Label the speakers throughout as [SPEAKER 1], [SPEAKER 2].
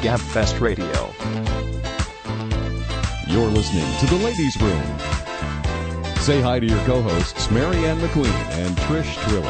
[SPEAKER 1] GabFest Radio.
[SPEAKER 2] You're listening to The Ladies' Room. Say hi to your co-hosts, Marianne McQueen and Trish Twilley.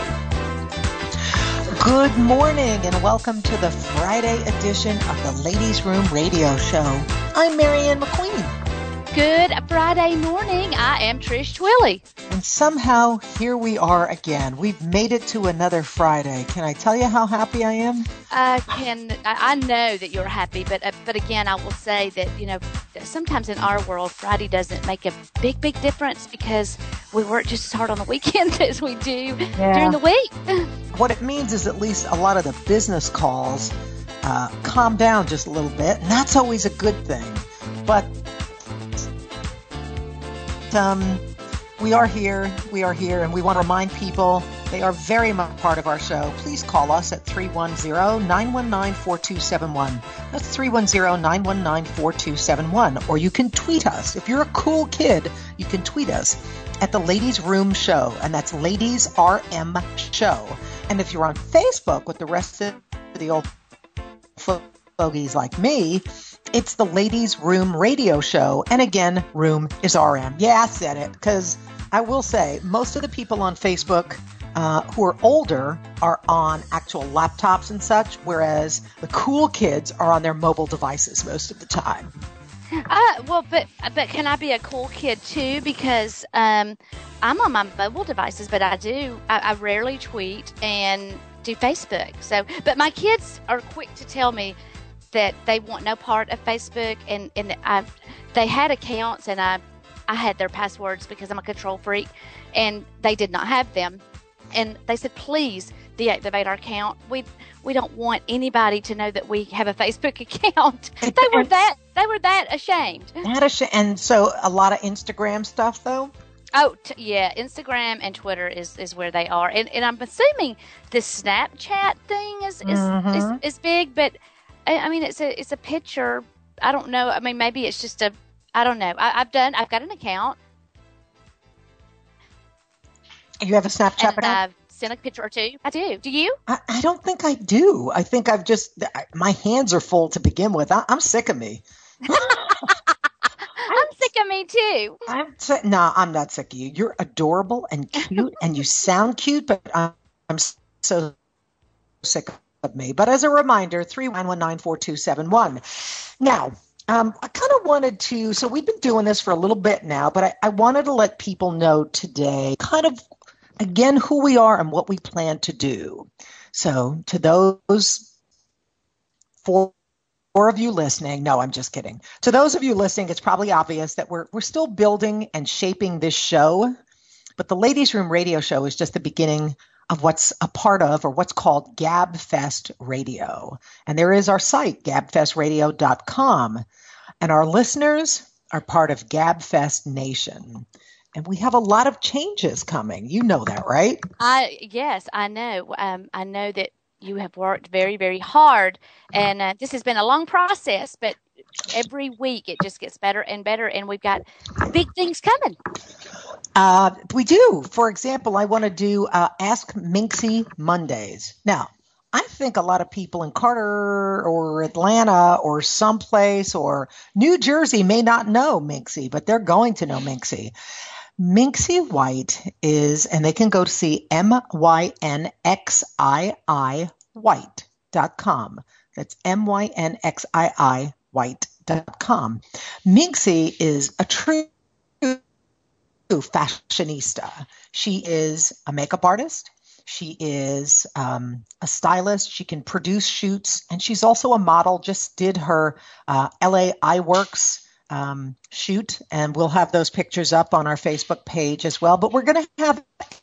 [SPEAKER 3] Good morning and welcome to the Friday edition of the Ladies' Room Radio Show. I'm Marianne McQueen.
[SPEAKER 4] Good Friday morning. I am Trish Twilley.
[SPEAKER 3] And somehow, here we are again. We've made it to another Friday. Can I tell you how happy I am?
[SPEAKER 4] I know that you're happy, but again, I will say that, sometimes in our world, Friday doesn't make a big difference because we work just as hard on the weekends as we do during the week.
[SPEAKER 3] What it means is at least a lot of the business calls calm down just a little bit, and that's always a good thing. But we are here, and we want to remind people they are very much part of our show. Please call us at 310-919-4271. That's 310-919-4271. Or you can tweet us. If you're a cool kid, you can tweet us at the Ladies Room Show, and that's Ladies RM Show. And if you're on Facebook with the rest of the old fogies like me, it's the Ladies Room Radio Show. And again, room is RM. Yeah, I said it, because I will say most of the people on Facebook who are older are on actual laptops and such, whereas the cool kids are on their mobile devices most of the time.
[SPEAKER 4] But can I be a cool kid too? Because I'm on my mobile devices, but I rarely tweet and do Facebook. So, but my kids are quick to tell me that they want no part of Facebook, and they had accounts, and I had their passwords because I'm a control freak, and they did not have them, and they said, please deactivate our account. We don't want anybody to know that we have a Facebook account. They were that ashamed.
[SPEAKER 3] And so a lot of Instagram stuff though.
[SPEAKER 4] Oh, yeah, Instagram and Twitter is where they are, and I'm assuming the Snapchat thing is big, but I mean, it's a picture. I don't know. I mean, maybe it's just I don't know. I've got an account.
[SPEAKER 3] You have a Snapchat account?
[SPEAKER 4] I've sent a picture or two. I do. Do you?
[SPEAKER 3] I don't think I do. I think my hands are full to begin with. I'm sick of me.
[SPEAKER 4] I'm sick of me too.
[SPEAKER 3] No, I'm not sick of you. You're adorable and cute, and you sound cute, but I'm so sick of me. But as a reminder, 311-919-4271. Now, I kind of wanted to, so we've been doing this for a little bit now, but I wanted to let people know today kind of, again, who we are and what we plan to do. So to those four of you listening, no, I'm just kidding. To those of you listening, it's probably obvious that we're still building and shaping this show, but the Ladies Room Radio Show is just the beginning of what's a part of, or what's called GabFest Radio. And there is our site, gabfestradio.com. And our listeners are part of GabFest Nation. And we have a lot of changes coming. You know that, right?
[SPEAKER 4] Yes, I know. I know that you have worked very, very hard. And this has been a long process, but every week it just gets better and better. And we've got big things coming.
[SPEAKER 3] We do. For example, I want to do Ask Minxie Mondays. Now, I think a lot of people in Carter or Atlanta or someplace or New Jersey may not know Minxie, but they're going to know Minxie. Minxie White is, and they can go to see MYNXII White.com. That's MYNXII White.com. Minxie is a true fashionista. She is a makeup artist. She is a stylist. She can produce shoots, and she's also a model. Just did her LA Eyeworks shoot, and we'll have those pictures up on our Facebook page as well. But we're going to have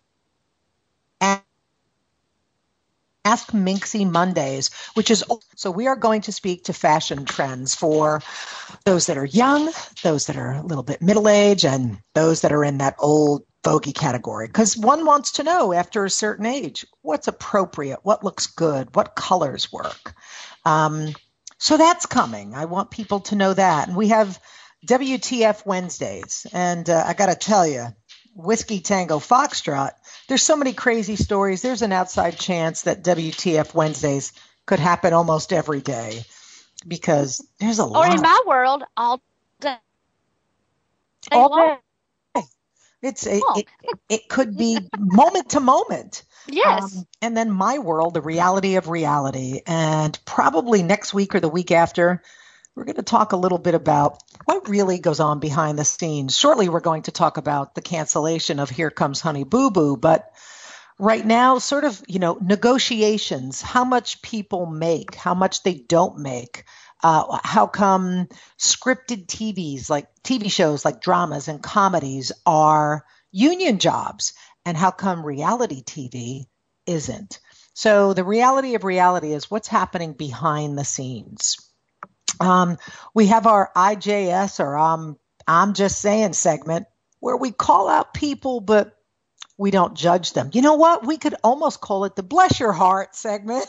[SPEAKER 3] Ask Minxie Mondays, which is, so we are going to speak to fashion trends for those that are young, those that are a little bit middle-aged, and those that are in that old fogey category. Because one wants to know after a certain age, what's appropriate, what looks good, what colors work. So that's coming. I want people to know that. And we have WTF Wednesdays. And I got to tell you, Whiskey Tango Foxtrot, there's so many crazy stories. There's an outside chance that WTF Wednesdays could happen almost every day. because there's a
[SPEAKER 4] Or
[SPEAKER 3] lot.
[SPEAKER 4] in my world, all day
[SPEAKER 3] All
[SPEAKER 4] long.
[SPEAKER 3] day. It could be moment to moment.
[SPEAKER 4] Yes.
[SPEAKER 3] And then my world, the reality of reality. And probably next week or the week after, we're going to talk a little bit about what really goes on behind the scenes. Shortly, we're going to talk about the cancellation of Here Comes Honey Boo Boo. But right now, sort of, negotiations, how much people make, how much they don't make. How come scripted TV shows like dramas and comedies are union jobs, and how come reality TV isn't? So the reality of reality is what's happening behind the scenes. We have our IJS, or I'm just saying segment, where we call out people, but we don't judge them. You know what? We could almost call it the Bless Your Heart segment.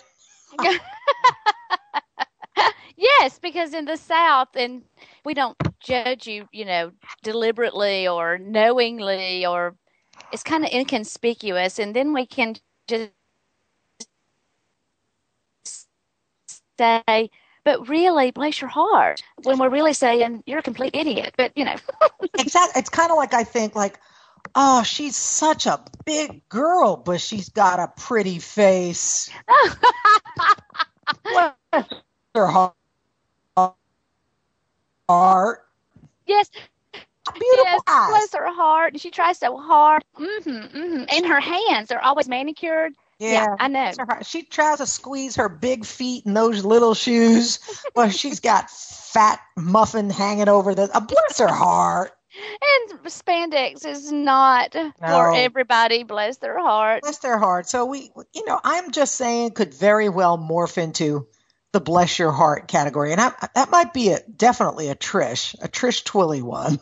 [SPEAKER 4] Yes, because in the South, and we don't judge you, deliberately or knowingly, or it's kind of inconspicuous. And then we can just say, but really, bless your heart, when we're really saying you're a complete idiot. But,
[SPEAKER 3] Exactly. It's kind of like, I think, like, oh, she's such a big girl, but she's got a pretty face. Bless her heart.
[SPEAKER 4] Yes.
[SPEAKER 3] Beautiful eyes.
[SPEAKER 4] Bless her heart. And she tries so hard. And her hands are always manicured. Yeah, I know.
[SPEAKER 3] She tries to squeeze her big feet in those little shoes. Well, she's got fat muffin hanging over bless her heart.
[SPEAKER 4] And spandex is not for everybody. Bless their heart.
[SPEAKER 3] Bless their heart. So I'm just saying, could very well morph into the bless your heart category. And that might be definitely a Trish Twilly one.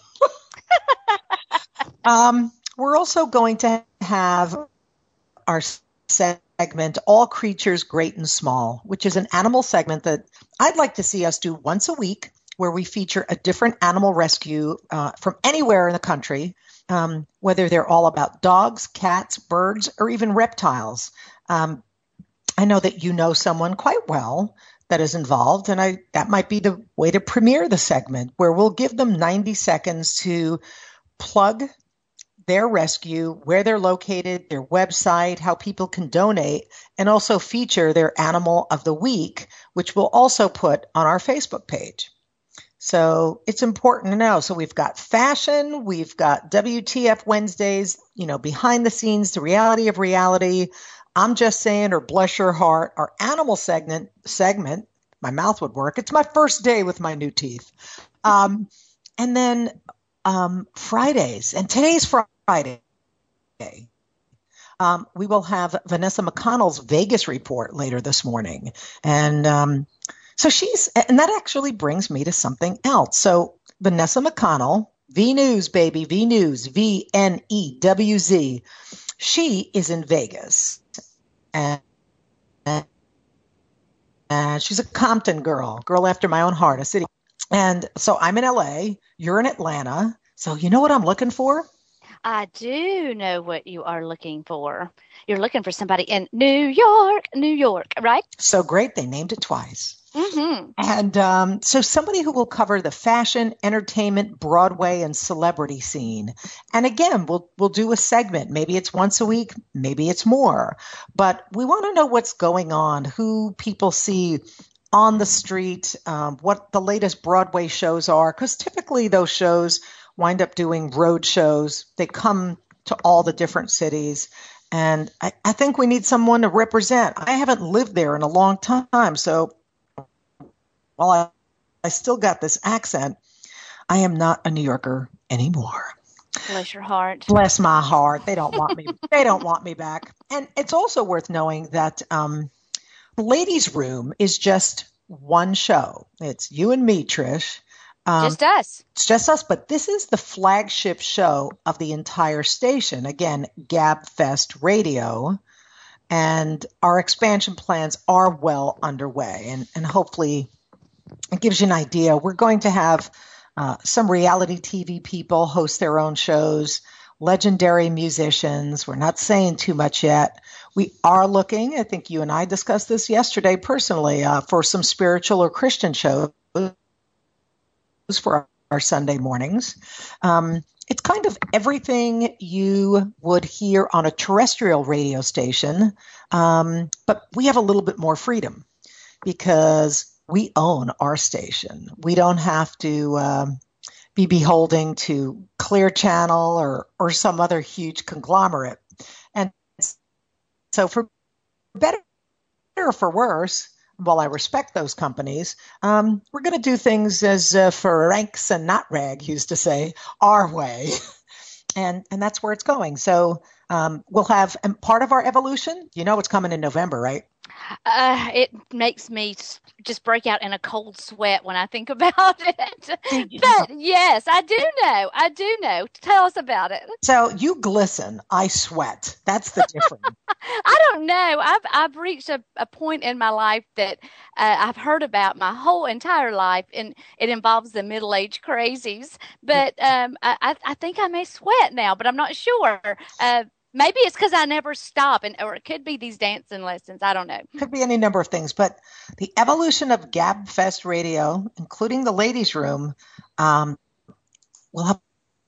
[SPEAKER 3] We're also going to have our segment, All Creatures Great and Small, which is an animal segment that I'd like to see us do once a week, where we feature a different animal rescue from anywhere in the country, whether they're all about dogs, cats, birds, or even reptiles. I know that you know someone quite well that is involved, and that might be the way to premiere the segment, where we'll give them 90 seconds to plug their rescue, where they're located, their website, how people can donate, and also feature their animal of the week, which we'll also put on our Facebook page. So it's important to know. So we've got fashion, we've got WTF Wednesdays, behind the scenes, the reality of reality. I'm just saying, or bless your heart, our animal segment. My mouth would work. It's my first day with my new teeth. And then Fridays, and today's Friday. We will have Vanessa McConnell's Vegas report later this morning. And and that actually brings me to something else. So Vanessa McConnell, V News, baby, V News, VNEWZ. She is in Vegas. And she's a Compton girl after my own heart, a city. And so I'm in LA, you're in Atlanta. So you know what I'm looking for?
[SPEAKER 4] I do know what you are looking for. You're looking for somebody in New York, right?
[SPEAKER 3] So great. They named it twice.
[SPEAKER 4] Mm-hmm.
[SPEAKER 3] And so somebody who will cover the fashion, entertainment, Broadway, and celebrity scene. And again, we'll do a segment. Maybe it's once a week, maybe it's more. But we want to know what's going on, who people see on the street, what the latest Broadway shows are, because typically those shows wind up doing road shows. They come to all the different cities. And I think we need someone to represent. I haven't lived there in a long time, so while I still got this accent, I am not a New Yorker anymore.
[SPEAKER 4] Bless your heart.
[SPEAKER 3] Bless my heart. They don't want me. They don't want me back. And it's also worth knowing that Ladies' Room is just one show. It's you and me, Trish.
[SPEAKER 4] Just us.
[SPEAKER 3] It's just us. But this is the flagship show of the entire station. Again, GabFest Radio. And our expansion plans are well underway. And hopefully it gives you an idea. We're going to have some reality TV people host their own shows, legendary musicians. We're not saying too much yet. We are looking, I think you and I discussed this yesterday personally, for some spiritual or Christian shows for our Sunday mornings. It's kind of everything you would hear on a terrestrial radio station, but we have a little bit more freedom because we own our station. We don't have to be beholding to Clear Channel or some other huge conglomerate. And so for better or for worse, while I respect those companies, we're going to do things as Frank Sinatra used to say, our way. And that's where it's going. So we'll have, and part of our evolution, it's coming in November, right?
[SPEAKER 4] It makes me just break out in a cold sweat when I think about it. But yes, I do know. I do know. Tell us about it.
[SPEAKER 3] So you glisten. I sweat. That's the difference.
[SPEAKER 4] I don't know. I've reached a point in my life that I've heard about my whole entire life, and it involves the middle-aged crazies. But I think I may sweat now, but I'm not sure. Maybe it's because I never stop, or it could be these dancing lessons. I don't know.
[SPEAKER 3] Could be any number of things, but the evolution of GabFest Radio, including the Ladies' Room, will have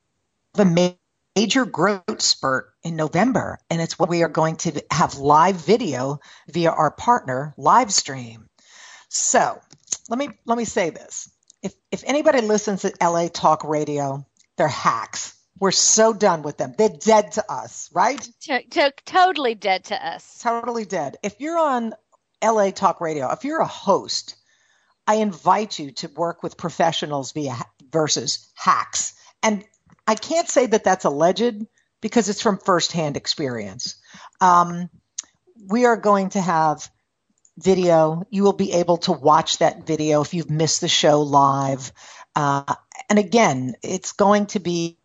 [SPEAKER 3] a major growth spurt in November, and it's when we are going to have live video via our partner Livestream. So let me say this: if anybody listens to LA Talk Radio, they're hacks. We're so done with them. They're dead to us, right?
[SPEAKER 4] Totally dead to us.
[SPEAKER 3] Totally dead. If you're on LA Talk Radio, if you're a host, I invite you to work with professionals versus hacks. And I can't say that that's alleged because it's from firsthand experience. We are going to have video. You will be able to watch that video if you've missed the show live. And again, it's going to be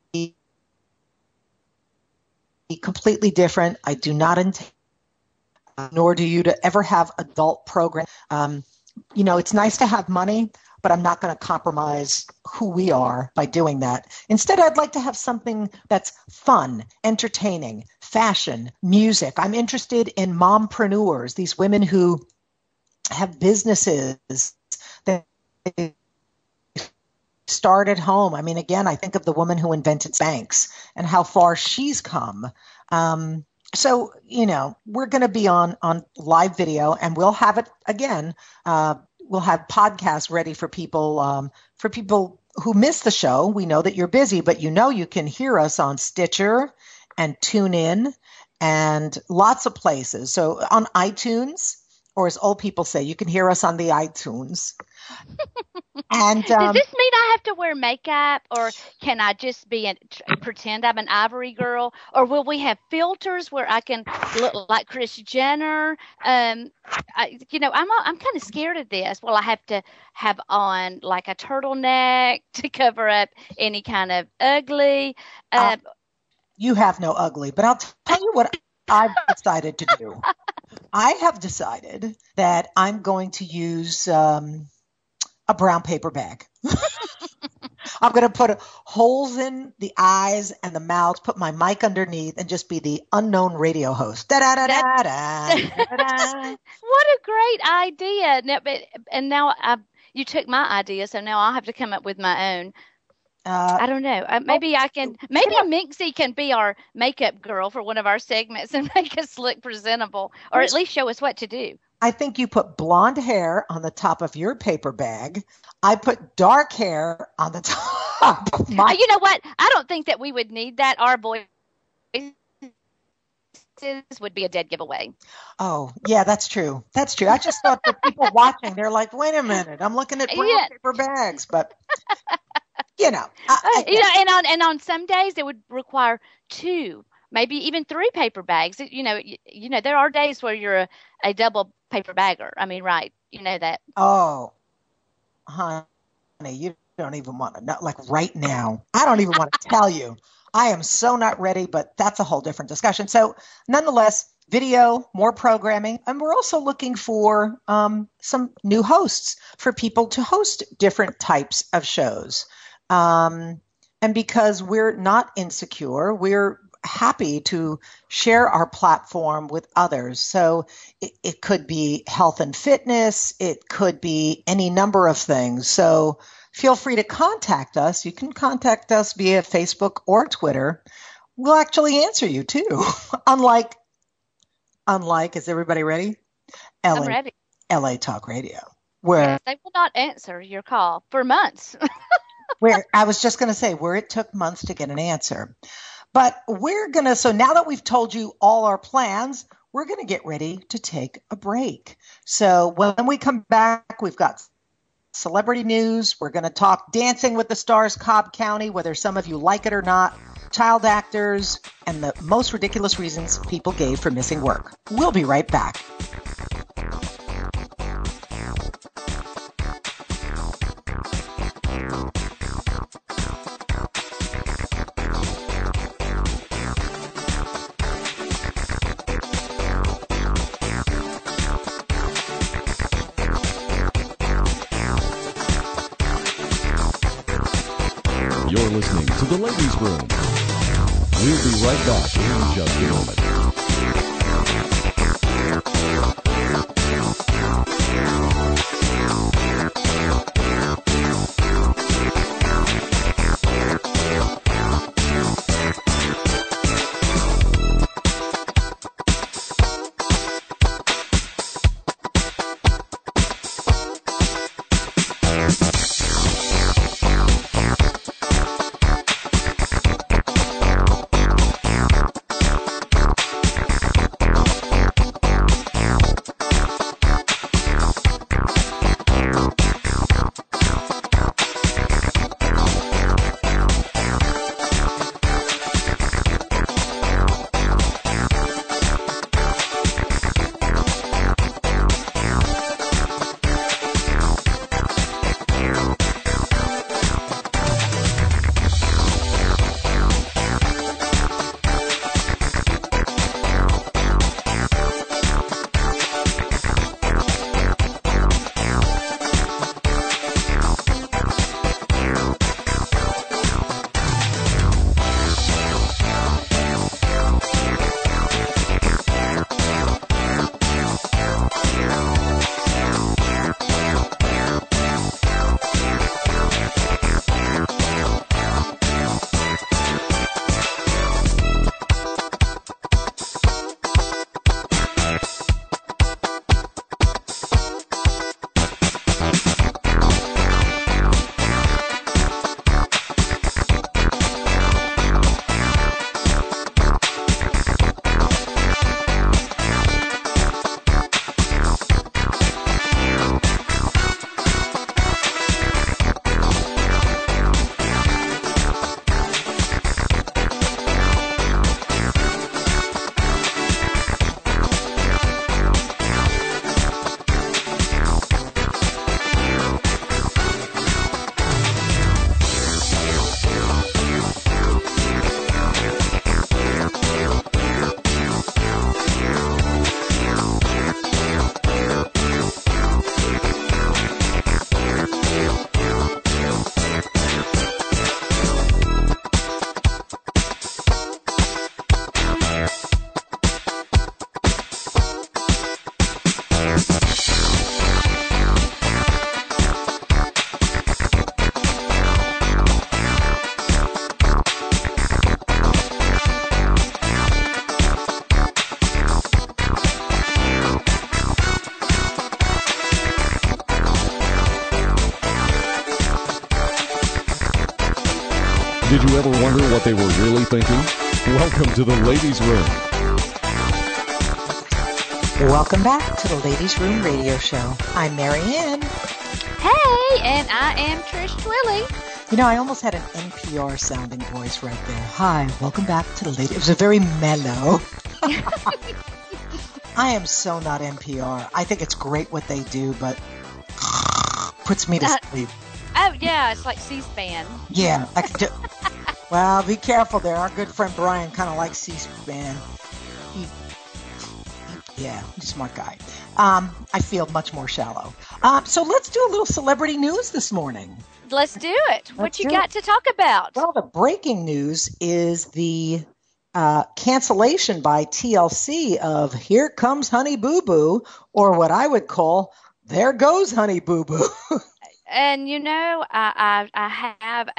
[SPEAKER 3] completely different. I do not intend, nor do you, to ever have adult program. It's nice to have money, but I'm not going to compromise who we are by doing that. Instead, I'd like to have something that's fun, entertaining, fashion, music. I'm interested in mompreneurs, these women who have businesses that start at home. I mean, again, I think of the woman who invented Spanx and how far she's come. So, we're going to be on live video, and we'll have it again. We'll have podcasts ready for people who miss the show. We know that you're busy, but you can hear us on Stitcher and TuneIn and lots of places. So on iTunes, or as old people say, you can hear us on the iTunes. And
[SPEAKER 4] does this mean I have to wear makeup, or can I just pretend I'm an Ivory girl, or will we have filters where I can look like Kris Jenner? I'm kind of scared of this. Will I have to have on like a turtleneck to cover up any kind of ugly?
[SPEAKER 3] You have no ugly, but I'll tell you what I've decided to do. I have decided that I'm going to use a brown paper bag. I'm going to put holes in the eyes and the mouth, put my mic underneath, and just be the unknown radio host. Da-da-da-da-da.
[SPEAKER 4] What a great idea. Now you took my idea, so now I'll have to come up with my own. I don't know. Maybe Minxie can be our makeup girl for one of our segments and make us look presentable, or at least show us what to do.
[SPEAKER 3] I think you put blonde hair on the top of your paper bag. I put dark hair on the top of my...
[SPEAKER 4] You know what? I don't think that we would need that. Our voices would be a dead giveaway.
[SPEAKER 3] Oh, yeah, that's true. That's true. I just thought that people watching, they're like, wait a minute, I'm looking at brown paper bags. But,
[SPEAKER 4] and on some days it would require 2, maybe even 3 paper bags. There are days where you're a double paper bagger. I mean, right. You know that.
[SPEAKER 3] Oh, honey, you don't even want to know. Like right now, I don't even want to tell you. I am so not ready, but that's a whole different discussion. So nonetheless, video, more programming. And we're also looking for some new hosts for people to host different types of shows. And because we're not insecure, we're happy to share our platform with others. So it could be health and fitness. It could be any number of things. So feel free to contact us. You can contact us via Facebook or Twitter. We'll actually answer you too. Unlike, is everybody ready?
[SPEAKER 4] I'm ready.
[SPEAKER 3] LA Talk Radio, where
[SPEAKER 4] Yes, they will not answer your call for months.
[SPEAKER 3] where I was just going to say where it took months to get an answer. But so now that we've told you all our plans, we're going to get ready to take a break. So when we come back, we've got celebrity news. We're going to talk Dancing with the Stars, Cobb County, whether some of you like it or not, child actors, and the most ridiculous reasons people gave for missing work. We'll be right back.
[SPEAKER 2] You're listening to The Ladies' Room. We'll be right back in just a moment. Did you ever wonder what they were really thinking? Welcome to the Ladies' Room.
[SPEAKER 3] Welcome back to the Ladies' Room Radio Show. I'm Mary Ann.
[SPEAKER 4] Hey, and I am Trish Twilly.
[SPEAKER 3] You know, I almost had an NPR sounding voice right there. Hi, welcome back to the Ladies. It was a very mellow. I am so not NPR. I think it's great what they do, but puts me to sleep.
[SPEAKER 4] Oh, yeah, it's like C-SPAN.
[SPEAKER 3] Yeah. Well, be careful there. Our good friend Brian kind of likes C-SPAN. Yeah, he's a smart guy. I feel much more shallow. So let's do a little celebrity news this morning.
[SPEAKER 4] Let's do it. What you got to talk about?
[SPEAKER 3] Well, the breaking news is the cancellation by TLC of Here Comes Honey Boo Boo, or what I would call There Goes Honey Boo Boo.
[SPEAKER 4] And I have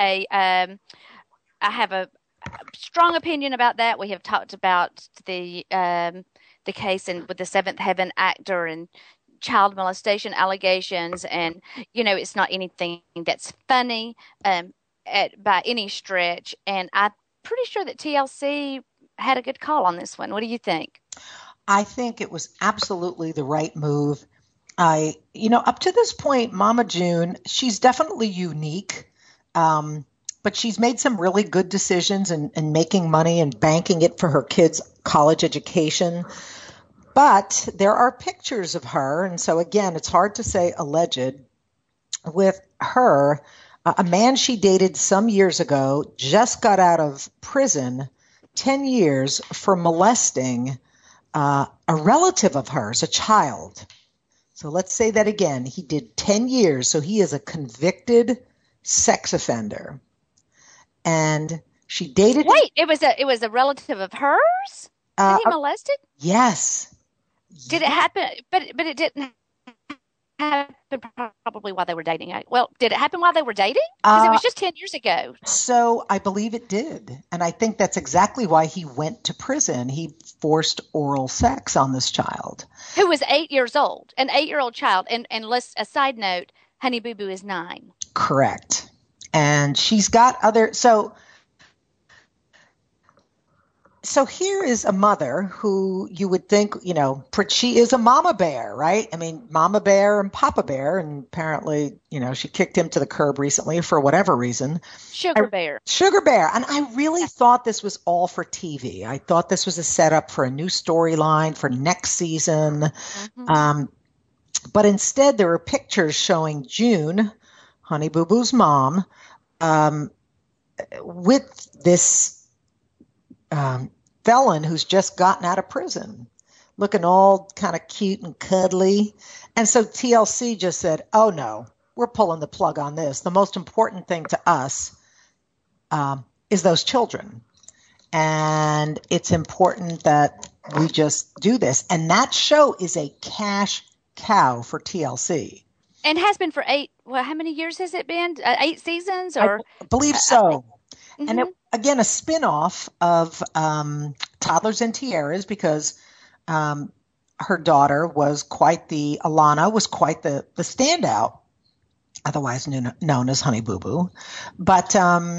[SPEAKER 4] a strong opinion about that. We have talked about the case and with the Seventh Heaven actor and child molestation allegations, and it's not anything that's funny by any stretch. And I'm pretty sure that TLC had a good call on this one. What do you think?
[SPEAKER 3] I think it was absolutely the right move. Up to this point, Mama June, she's definitely unique. But she's made some really good decisions and making money and banking it for her kids' college education. But there are pictures of her, and so again, it's hard to say alleged, with her. A man she dated some years ago just got out of prison 10 years for molesting a relative of hers, a child. So let's say that again. He did 10 years, so he is a convicted sex offender. And she dated him.
[SPEAKER 4] Wait, it was a relative of hers that he molested?
[SPEAKER 3] Yes.
[SPEAKER 4] Did it happen? But it didn't happen probably while they were dating. Well, did it happen while they were dating? Because it was just 10 years ago.
[SPEAKER 3] So I believe it did. And I think that's exactly why he went to prison. He forced oral sex on this child.
[SPEAKER 4] Who was 8 years old, an 8-year-old child. And let's, a side note, Honey Boo Boo is 9.
[SPEAKER 3] Correct. And she's got other, so here is a mother who you would think, she is a mama bear, right? I mean, Mama Bear and Papa Bear, and apparently, she kicked him to the curb recently for whatever reason.
[SPEAKER 4] Sugar Bear.
[SPEAKER 3] And I really thought this was all for TV. I thought this was a setup for a new storyline for next season. Mm-hmm. But instead, there are pictures showing June, Honey Boo Boo's mom, with this felon who's just gotten out of prison, looking all kind of cute and cuddly. And so TLC just said, oh, no, we're pulling the plug on this. The most important thing to us is those children. And it's important that we just do this. And that show is a cash cow for TLC.
[SPEAKER 4] And has been for how many years has it been? 8 seasons? Or
[SPEAKER 3] I believe so.
[SPEAKER 4] Mm-hmm.
[SPEAKER 3] And again, a spinoff of Toddlers and Tiaras, because her daughter was Alana was quite the standout, otherwise known as Honey Boo Boo. But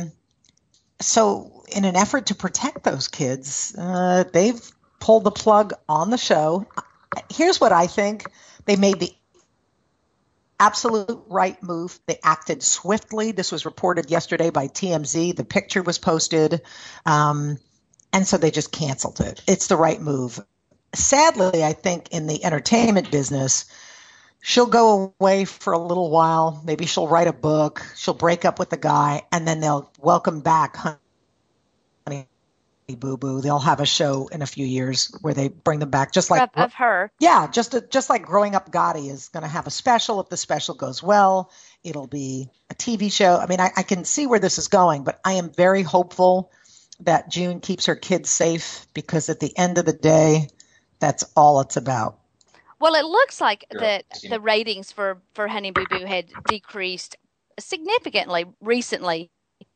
[SPEAKER 3] so in an effort to protect those kids, they've pulled the plug on the show. Here's what I think. They made the absolute right move. They acted swiftly. This was reported yesterday by TMZ. The picture was posted. And so they just canceled it. It's the right move. Sadly, I think in the entertainment business, she'll go away for a little while. Maybe she'll write a book. She'll break up with the guy, and then they'll welcome back Honey Boo Boo. They'll have a show in a few years where they bring them back, just like
[SPEAKER 4] of her.
[SPEAKER 3] Yeah, just like Growing Up Gotti is going to have a special. If the special goes well, it'll be a TV show. I mean, I can see where this is going, but I am very hopeful that June keeps her kids safe, because at the end of the day, that's all it's about.
[SPEAKER 4] Well, it looks like that the ratings for Honey Boo Boo had decreased significantly recently.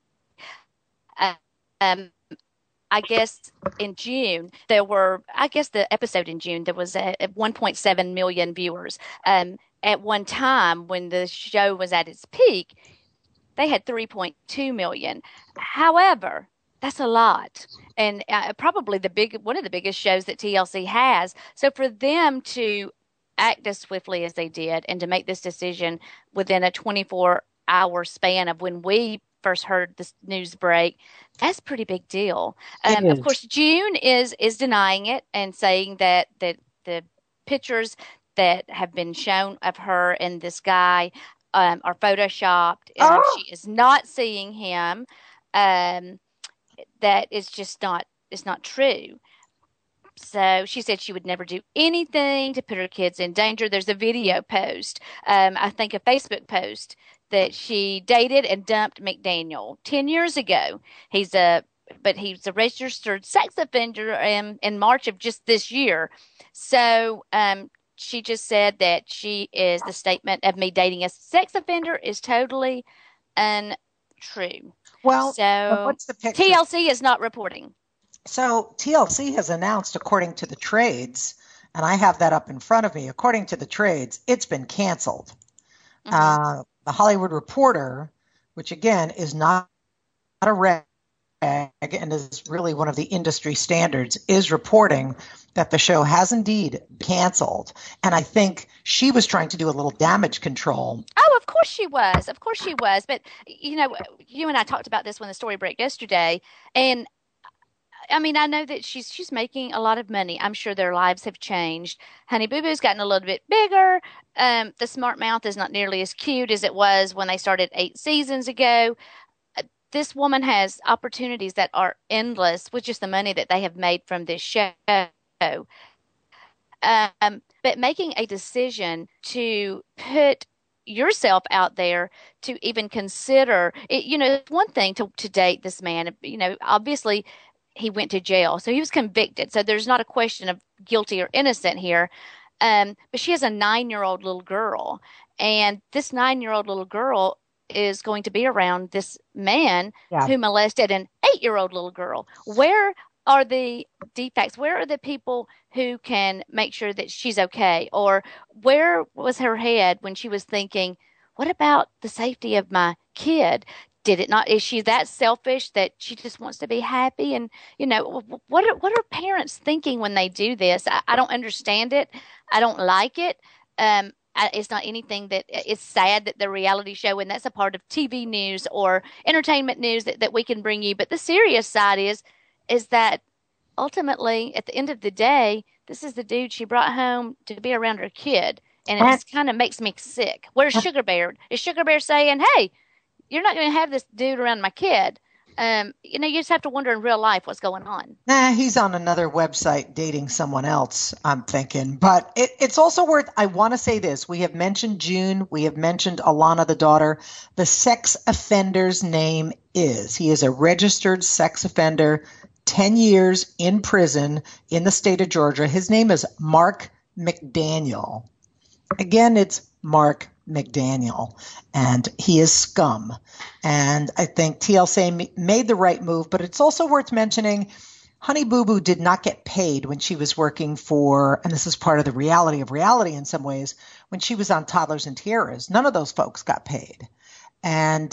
[SPEAKER 4] I guess in June, the episode in June, there was 1.7 million viewers. At one time, when the show was at its peak, they had 3.2 million. However, that's a lot. And probably one of the biggest shows that TLC has. So for them to act as swiftly as they did and to make this decision within a 24-hour span of when we first heard this news break, that's a pretty big deal. Of course, June is denying it and saying that the pictures that have been shown of her and this guy are photoshopped. She is not seeing him. That is just it's not true. So she said she would never do anything to put her kids in danger. There's a video post, I think a Facebook post, that she dated and dumped McDaniel 10 years ago. He's a but he's a registered sex offender in March of just this year. So she just said that the statement of me dating a sex offender is totally untrue.
[SPEAKER 3] Well,
[SPEAKER 4] so
[SPEAKER 3] what's the picture?
[SPEAKER 4] TLC is not reporting.
[SPEAKER 3] So TLC has announced, according to the trades, and I have that up in front of me, according to the trades, it's been canceled. Mm-hmm. The Hollywood Reporter, which again is not a rag and is really one of the industry standards, is reporting that the show has indeed canceled. And I think she was trying to do a little damage control.
[SPEAKER 4] Oh, of course she was. Of course she was. But, you and I talked about this when the story broke yesterday. And I mean, I know that she's making a lot of money. I'm sure their lives have changed. Honey Boo Boo's gotten a little bit bigger. The Smart Mouth is not nearly as cute as it was when they started 8 seasons ago. This woman has opportunities that are endless with just the money that they have made from this show. But making a decision to put yourself out there to even consider it, it's one thing to date this man. Obviously he went to jail, so he was convicted. So there's not a question of guilty or innocent here. But she has a 9-year-old little girl, and this 9-year-old little girl is going to be around this man who molested an 8-year-old little girl. Where are the defects? Where are the people who can make sure that she's okay? Or where was her head when she was thinking, what about the safety of my kid? Is she that selfish that she just wants to be happy? And, what are parents thinking when they do this? I don't understand it. I don't like it. It's not anything that it's sad that the reality show, and that's a part of TV news or entertainment news that we can bring you. But the serious side is that ultimately, at the end of the day, this is the dude she brought home to be around her kid. And it just kind of makes me sick. Where's Sugar Bear? Is Sugar Bear saying, hey, you're not going to have this dude around my kid? You just have to wonder in real life what's going on.
[SPEAKER 3] Nah, he's on another website dating someone else, I'm thinking. But it's also I want to say this. We have mentioned June. We have mentioned Alana, the daughter. The sex offender's name he is a registered sex offender, 10 years in prison in the state of Georgia. His name is Mark McDaniel. Again, it's Mark McDaniel, and he is scum. And I think TLC made the right move, but it's also worth mentioning Honey Boo Boo did not get paid when she was working for, and this is part of the reality of reality in some ways, when she was on Toddlers and Tiaras. None of those folks got paid, and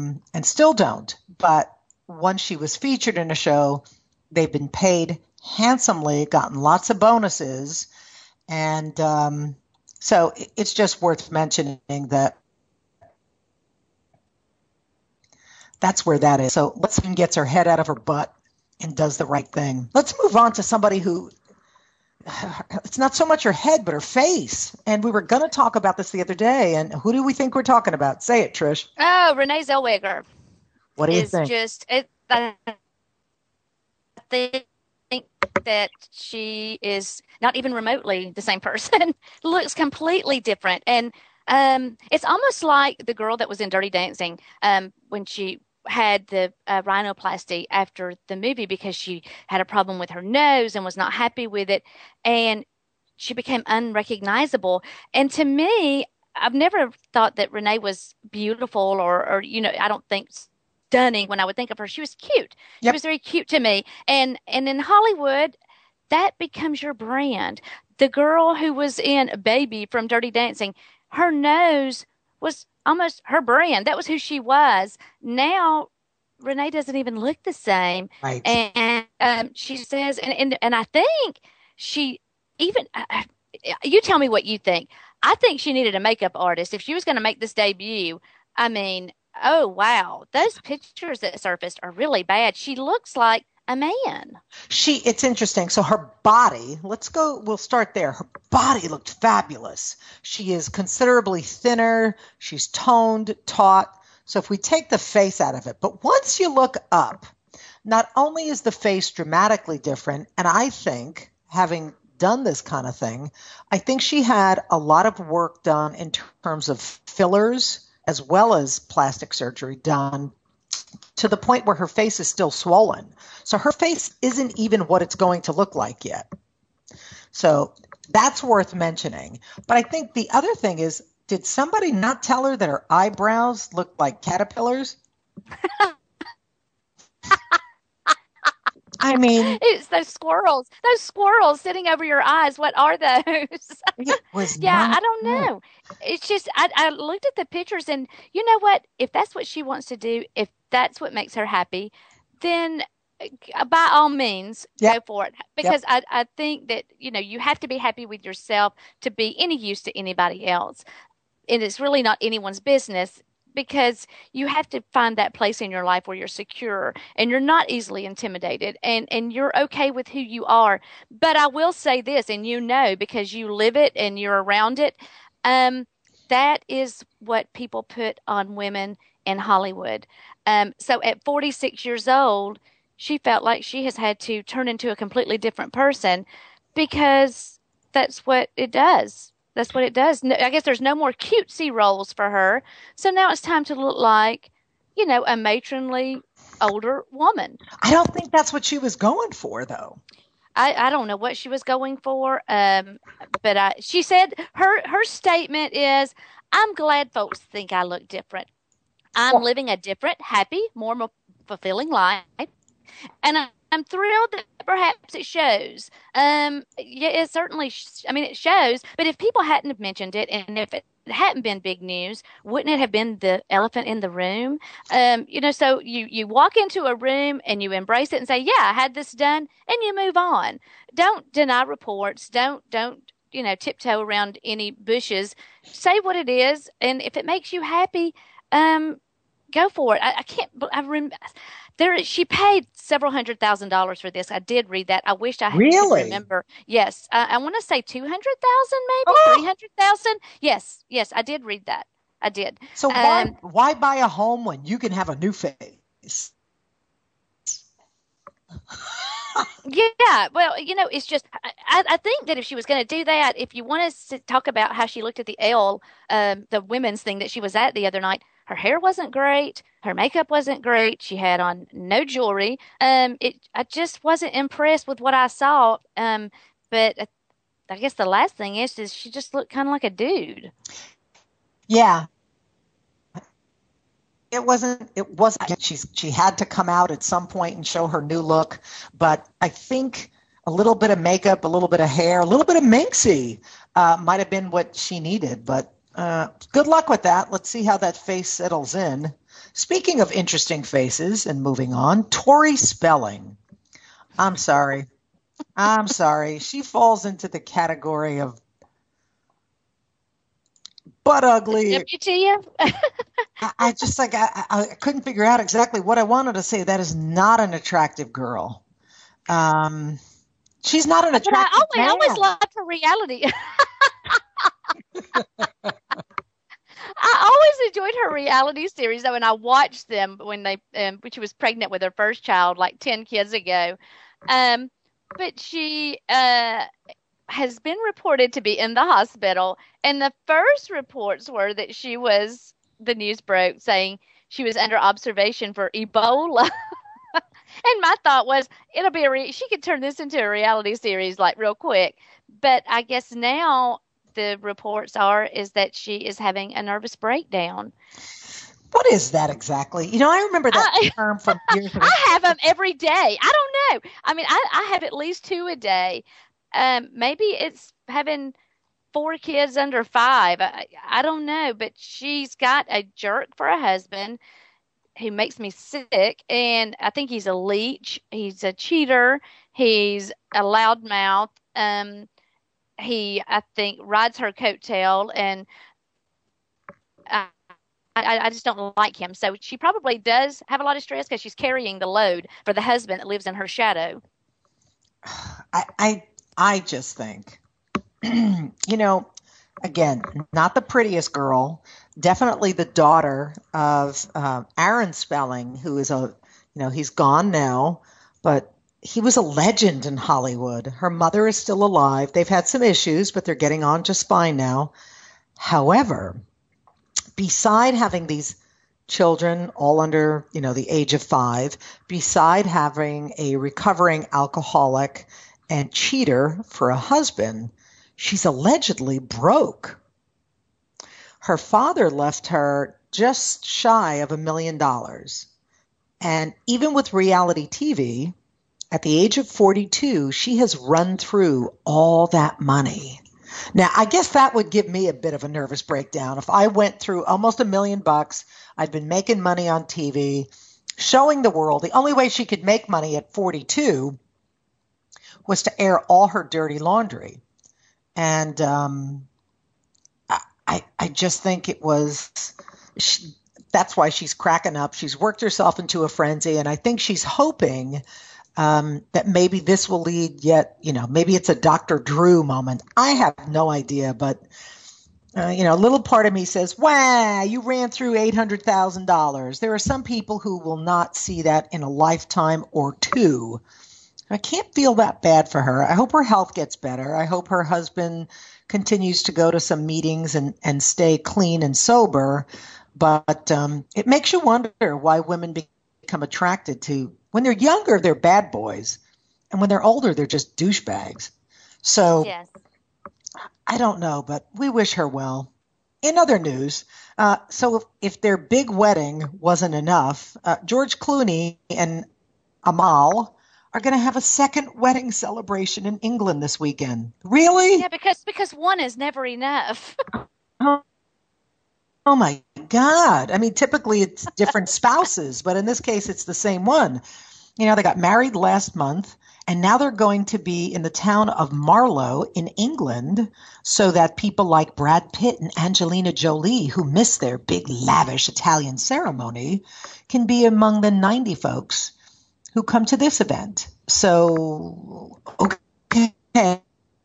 [SPEAKER 3] still don't. But once she was featured in a show, they've been paid handsomely, gotten lots of bonuses, and so it's just worth mentioning that that's where that is. So let's gets her head out of her butt and does the right thing. Let's move on to somebody who, it's not so much her head, but her face. And we were going to talk about this the other day. And who do we think we're talking about? Say it, Trish.
[SPEAKER 4] Oh, Renee Zellweger.
[SPEAKER 3] What do you think?
[SPEAKER 4] I think that she is not even remotely the same person. Looks completely different. And it's almost like the girl that was in Dirty Dancing when she had the rhinoplasty after the movie because she had a problem with her nose and was not happy with it. And she became unrecognizable. And to me, I've never thought that Renee was beautiful or I don't think stunning when I would think of her. She was cute. Yep. She was very cute to me. And in Hollywood, that becomes your brand. The girl who was in Baby from Dirty Dancing, her nose was almost her brand. That was who she was. Now, Renee doesn't even look the same.
[SPEAKER 3] Right.
[SPEAKER 4] And she says, and I think she even, you tell me what you think. I think she needed a makeup artist. If she was going to make this debut, I mean, oh, wow. Those pictures that surfaced are really bad. She looks like a man.
[SPEAKER 3] It's interesting. So her body, we'll start there. Her body looked fabulous. She is considerably thinner. She's toned, taut. So if we take the face out of it, but once you look up, not only is the face dramatically different, and I think, having done this kind of thing, I think she had a lot of work done in terms of fillers as well as plastic surgery done to the point where her face is still swollen. So her face isn't even what it's going to look like yet. So that's worth mentioning. But I think the other thing is, did somebody not tell her that her eyebrows looked like caterpillars? I mean,
[SPEAKER 4] it's those squirrels sitting over your eyes. What are those?
[SPEAKER 3] It was
[SPEAKER 4] Yeah,
[SPEAKER 3] not
[SPEAKER 4] I don't
[SPEAKER 3] good.
[SPEAKER 4] know. It's just, I looked at the pictures, and you know what? If that's what she wants to do, if that's what makes her happy, then by all means,
[SPEAKER 3] Yep,
[SPEAKER 4] go for it.
[SPEAKER 3] yep.
[SPEAKER 4] Because I think that, you have to be happy with yourself to be any use to anybody else. And it's really not anyone's business, because you have to find that place in your life where you're secure and you're not easily intimidated, and you're okay with who you are. But I will say this, and because you live it and you're around it, um, that is what people put on women in Hollywood. So at 46 years old, she felt like she has had to turn into a completely different person, because that's what it does. That's what it does. No, I guess there's no more cutesy roles for her. So now it's time to look like, a matronly older woman.
[SPEAKER 3] I don't think that's what she was going for, though.
[SPEAKER 4] I don't know what she was going for. But she said her statement is, "I'm glad folks think I look different. I'm living a different, happy, more fulfilling life. And I'm thrilled that perhaps it shows. Yeah, it certainly, it shows. But if people hadn't have mentioned it, and if it hadn't been big news, wouldn't it have been the elephant in the room? So you walk into a room and you embrace it and say, yeah, I had this done, and you move on. Don't deny reports. Don't tiptoe around any bushes. Say what it is, and if it makes you happy, go for it. I can't. She paid several $100,000 for this. I did read that. I wished I could
[SPEAKER 3] Really?
[SPEAKER 4] remember. Yes, I want to say 200,000, maybe
[SPEAKER 3] Oh,
[SPEAKER 4] 300,000. Yes, I did read that. I did.
[SPEAKER 3] so why buy a home when you can have a new face?
[SPEAKER 4] Yeah, well, it's just I think that if she was going to do that, if you want to talk about how she looked at the the women's thing that she was at the other night, her hair wasn't great, her makeup wasn't great, she had on no jewelry. I just wasn't impressed with what I saw. But I guess the last thing is she just looked kind of like a dude.
[SPEAKER 3] Yeah, it wasn't she had to come out at some point and show her new look, but I think a little bit of makeup, a little bit of hair, a little bit of minxie might have been what she needed. But good luck with that. Let's see how that face settles in. Speaking of interesting faces and moving on, Tori Spelling. I'm sorry. She falls into the category of butt ugly.
[SPEAKER 4] WTF?
[SPEAKER 3] I just I couldn't figure out exactly what I wanted to say. That is not an attractive girl. She's not an
[SPEAKER 4] But
[SPEAKER 3] attractive
[SPEAKER 4] I always
[SPEAKER 3] man.
[SPEAKER 4] loved her reality. I always enjoyed her reality series, though, and I watched them when when she was pregnant with her first child, like 10 kids ago. But she has been reported to be in the hospital, and the first reports were that the news broke saying she was under observation for Ebola. And my thought was, she could turn this into a reality series like real quick. But I guess now the reports is that she is having a nervous breakdown.
[SPEAKER 3] What is that exactly? I remember that term from years ago.
[SPEAKER 4] I have them every day. I don't know. I have at least 2 a day. Maybe it's having 4 kids under 5. I don't know, but she's got a jerk for a husband who makes me sick, and I think he's a leech. He's a cheater. He's a loudmouth. He, I think, rides her coattail, and I just don't like him. So she probably does have a lot of stress because she's carrying the load for the husband that lives in her shadow.
[SPEAKER 3] I just think, again, not the prettiest girl, definitely the daughter of Aaron Spelling, who is he's gone now, but he was a legend in Hollywood. Her mother is still alive. They've had some issues, but they're getting on just fine now. However, beside having these children, all under, the age of 5, beside having a recovering alcoholic and cheater for a husband, she's allegedly broke. Her father left her just shy of $1 million. And even with reality TV, at the age of 42, she has run through all that money. Now, I guess that would give me a bit of a nervous breakdown. If I went through almost $1 million, I'd been making money on TV, showing the world. The only way she could make money at 42 was to air all her dirty laundry. And I just think it was, that's why she's cracking up. She's worked herself into a frenzy, and I think she's hoping that maybe this will lead yet, maybe it's a Dr. Drew moment. I have no idea, but, a little part of me says, wow, you ran through $800,000. There are some people who will not see that in a lifetime or two. I can't feel that bad for her. I hope her health gets better. I hope her husband continues to go to some meetings and stay clean and sober. But it makes you wonder why women become attracted to, when they're younger, they're bad boys. And when they're older, they're just douchebags. So yes. I don't know, but we wish her well. In other news, so if their big wedding wasn't enough, George Clooney and Amal are going to have a second wedding celebration in England this weekend. Really?
[SPEAKER 4] Yeah, because one is never enough.
[SPEAKER 3] Oh my God. I mean, typically it's different spouses, but in this case, it's the same one. They got married last month, and now they're going to be in the town of Marlow in England so that people like Brad Pitt and Angelina Jolie, who miss their big, lavish Italian ceremony, can be among the 90 folks who come to this event. So, okay,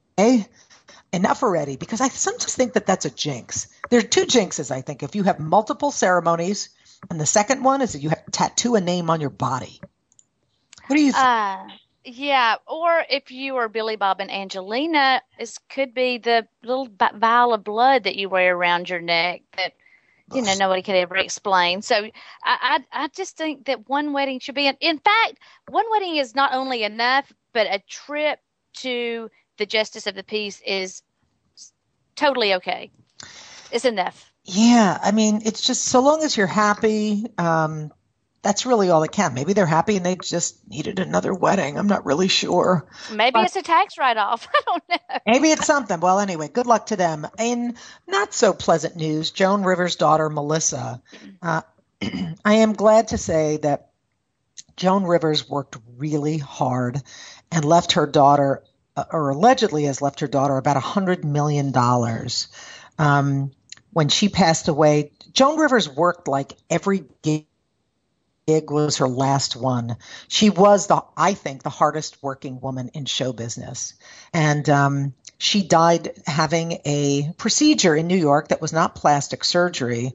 [SPEAKER 3] enough already, because I sometimes think that that's a jinx. There are two jinxes, I think. If you have multiple ceremonies, and the second one is that you have to tattoo a name on your body. What do you think?
[SPEAKER 4] Yeah, or if you are Billy Bob and Angelina, it could be the little vial of blood that you wear around your neck that nobody could ever explain. So I just think that one wedding should be, in fact, one wedding is not only enough, but a trip to the Justice of the Peace is totally okay. It's enough.
[SPEAKER 3] Yeah, I mean, it's just so long as you're happy, that's really all that can. Maybe they're happy and they just needed another wedding. I'm not really sure.
[SPEAKER 4] Maybe it's a tax write-off. I don't know.
[SPEAKER 3] Maybe it's something. Well, anyway, good luck to them. In not so pleasant news, Joan Rivers' daughter, Melissa. I am glad to say that Joan Rivers worked really hard and left her daughter, or allegedly has left her daughter, about $100 million. When she passed away, Joan Rivers worked like every gig was her last one. She was, I think, the hardest working woman in show business. And she died having a procedure in New York that was not plastic surgery.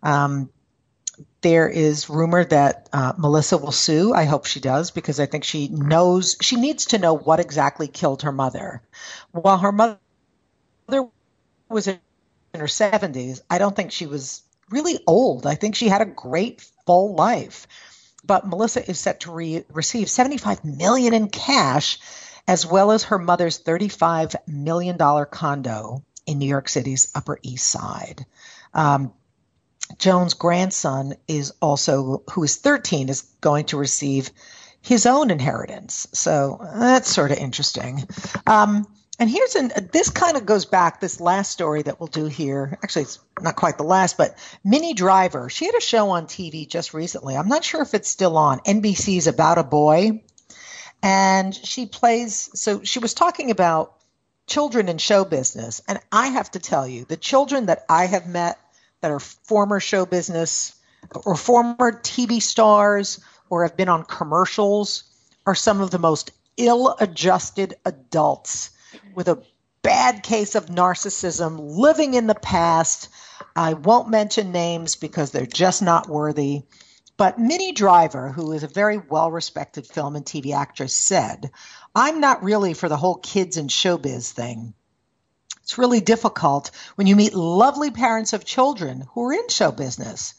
[SPEAKER 3] There is rumor that Melissa will sue. I hope she does, because I think she needs to know what exactly killed her mother. While her mother was in her 70s, I don't think she was really old. I think she had a great full life. But Melissa is set to receive $75 million in cash, as well as her mother's $35 million condo in New York City's Upper East Side. Joan's grandson who is 13, is going to receive his own inheritance. So that's sort of interesting. And this kind of goes back, this last story that we'll do here. Actually, it's not quite the last, but Minnie Driver. She had a show on TV just recently. I'm not sure if it's still on. NBC's About a Boy. And she was talking about children in show business. And I have to tell you, the children that I have met that are former show business or former TV stars or have been on commercials are some of the most ill-adjusted adults with a bad case of narcissism, living in the past. I won't mention names because they're just not worthy. But Minnie Driver, who is a very well-respected film and TV actress, said, "I'm not really for the whole kids in showbiz thing. It's really difficult when you meet lovely parents of children who are in show business.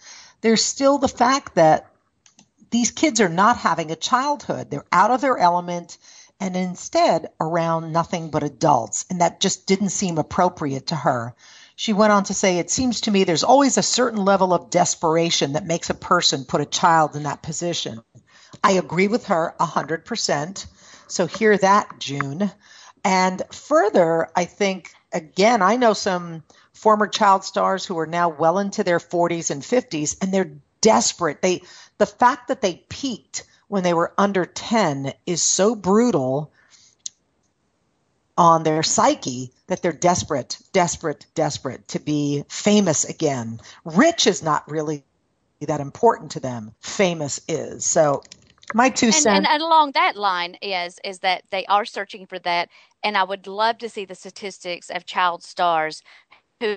[SPEAKER 3] there's still the fact that these kids are not having a childhood. They're out of their element and instead around nothing but adults. And that just didn't seem appropriate to her. She went on to say, it seems to me there's always a certain level of desperation that makes a person put a child in that position. I agree with her 100%. So hear that, June. And further, I think, again, I know some former child stars who are now well into their 40s and 50s, and they're desperate. The fact that they peaked when they were under 10 is so brutal on their psyche that they're desperate to be famous again. Rich is not really that important to them. Famous is. So my 2 cents.
[SPEAKER 4] And along that line is that they are searching for that. And I would love to see the statistics of child stars who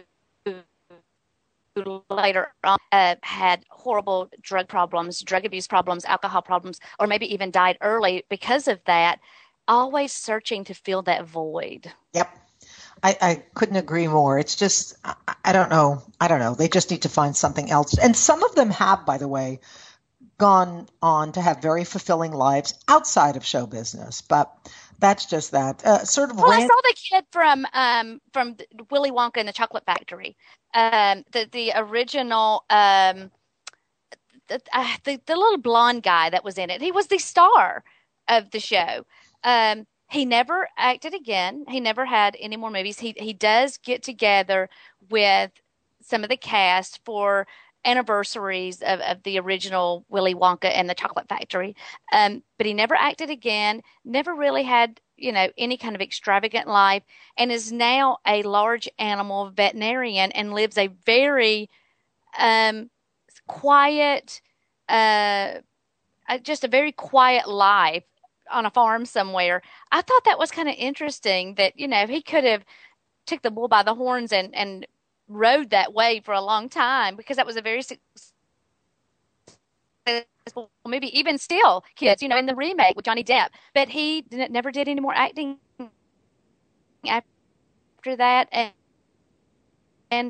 [SPEAKER 4] later on had horrible drug problems, drug abuse problems, alcohol problems, or maybe even died early because of that, always searching to fill that void.
[SPEAKER 3] Yep. I couldn't agree more. It's just, I don't know. They just need to find something else. And some of them have, by the way, gone on to have very fulfilling lives outside of show business. But that's just that.
[SPEAKER 4] I saw the kid from Willy Wonka and the Chocolate Factory. The original, the little blonde guy that was in it. He was the star of the show. He never acted again. He never had any more movies. He does get together with some of the cast for anniversaries of the original Willy Wonka and the Chocolate Factory. But he never acted again, never really had, any kind of extravagant life, and is now a large animal veterinarian and lives a very quiet, just a very quiet life on a farm somewhere. I thought that was kind of interesting that, he could have took the bull by the horns and rode that way for a long time, because that was a very successful movie, even still, kids, in the remake with Johnny Depp. But he never did any more acting after that, and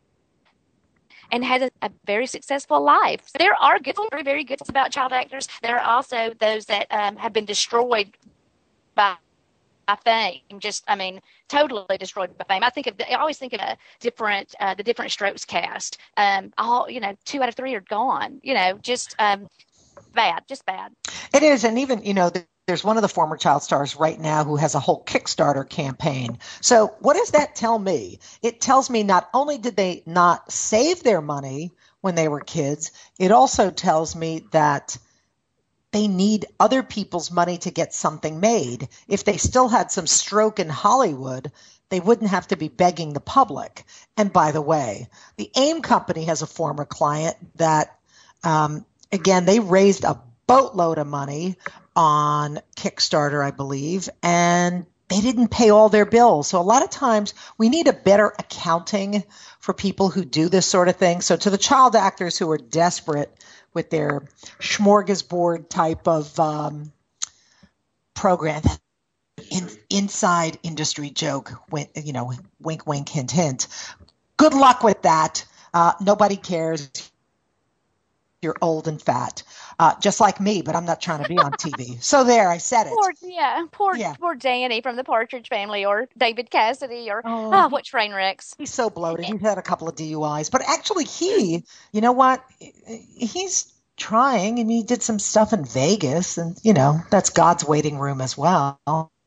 [SPEAKER 4] had a very successful life. So there are good, very, very good things about child actors. There are also those that have been destroyed by fame. Totally destroyed by fame. I always think of the different Strokes cast. All 2 out of 3 are gone. Just bad.
[SPEAKER 3] It is, and even there's one of the former child stars right now who has a whole Kickstarter campaign. So what does that tell me? It tells me not only did they not save their money when they were kids, it also tells me that they need other people's money to get something made. If they still had some stroke in Hollywood, they wouldn't have to be begging the public. And by the way, the AIM company has a former client that, again, they raised a boatload of money on Kickstarter, I believe, and they didn't pay all their bills. So a lot of times we need a better accounting for people who do this sort of thing. So to the child actors who are desperate with their smorgasbord type of program, inside industry joke, wink, wink, hint, hint. Good luck with that. Nobody cares. You're old and fat, just like me, but I'm not trying to be on TV. So there, I said it.
[SPEAKER 4] Poor Danny from the Partridge Family, or David Cassidy, or what train wrecks.
[SPEAKER 3] He's so bloated. He's had a couple of DUIs, but actually you know what? He's trying, and he did some stuff in Vegas, and that's God's waiting room as well.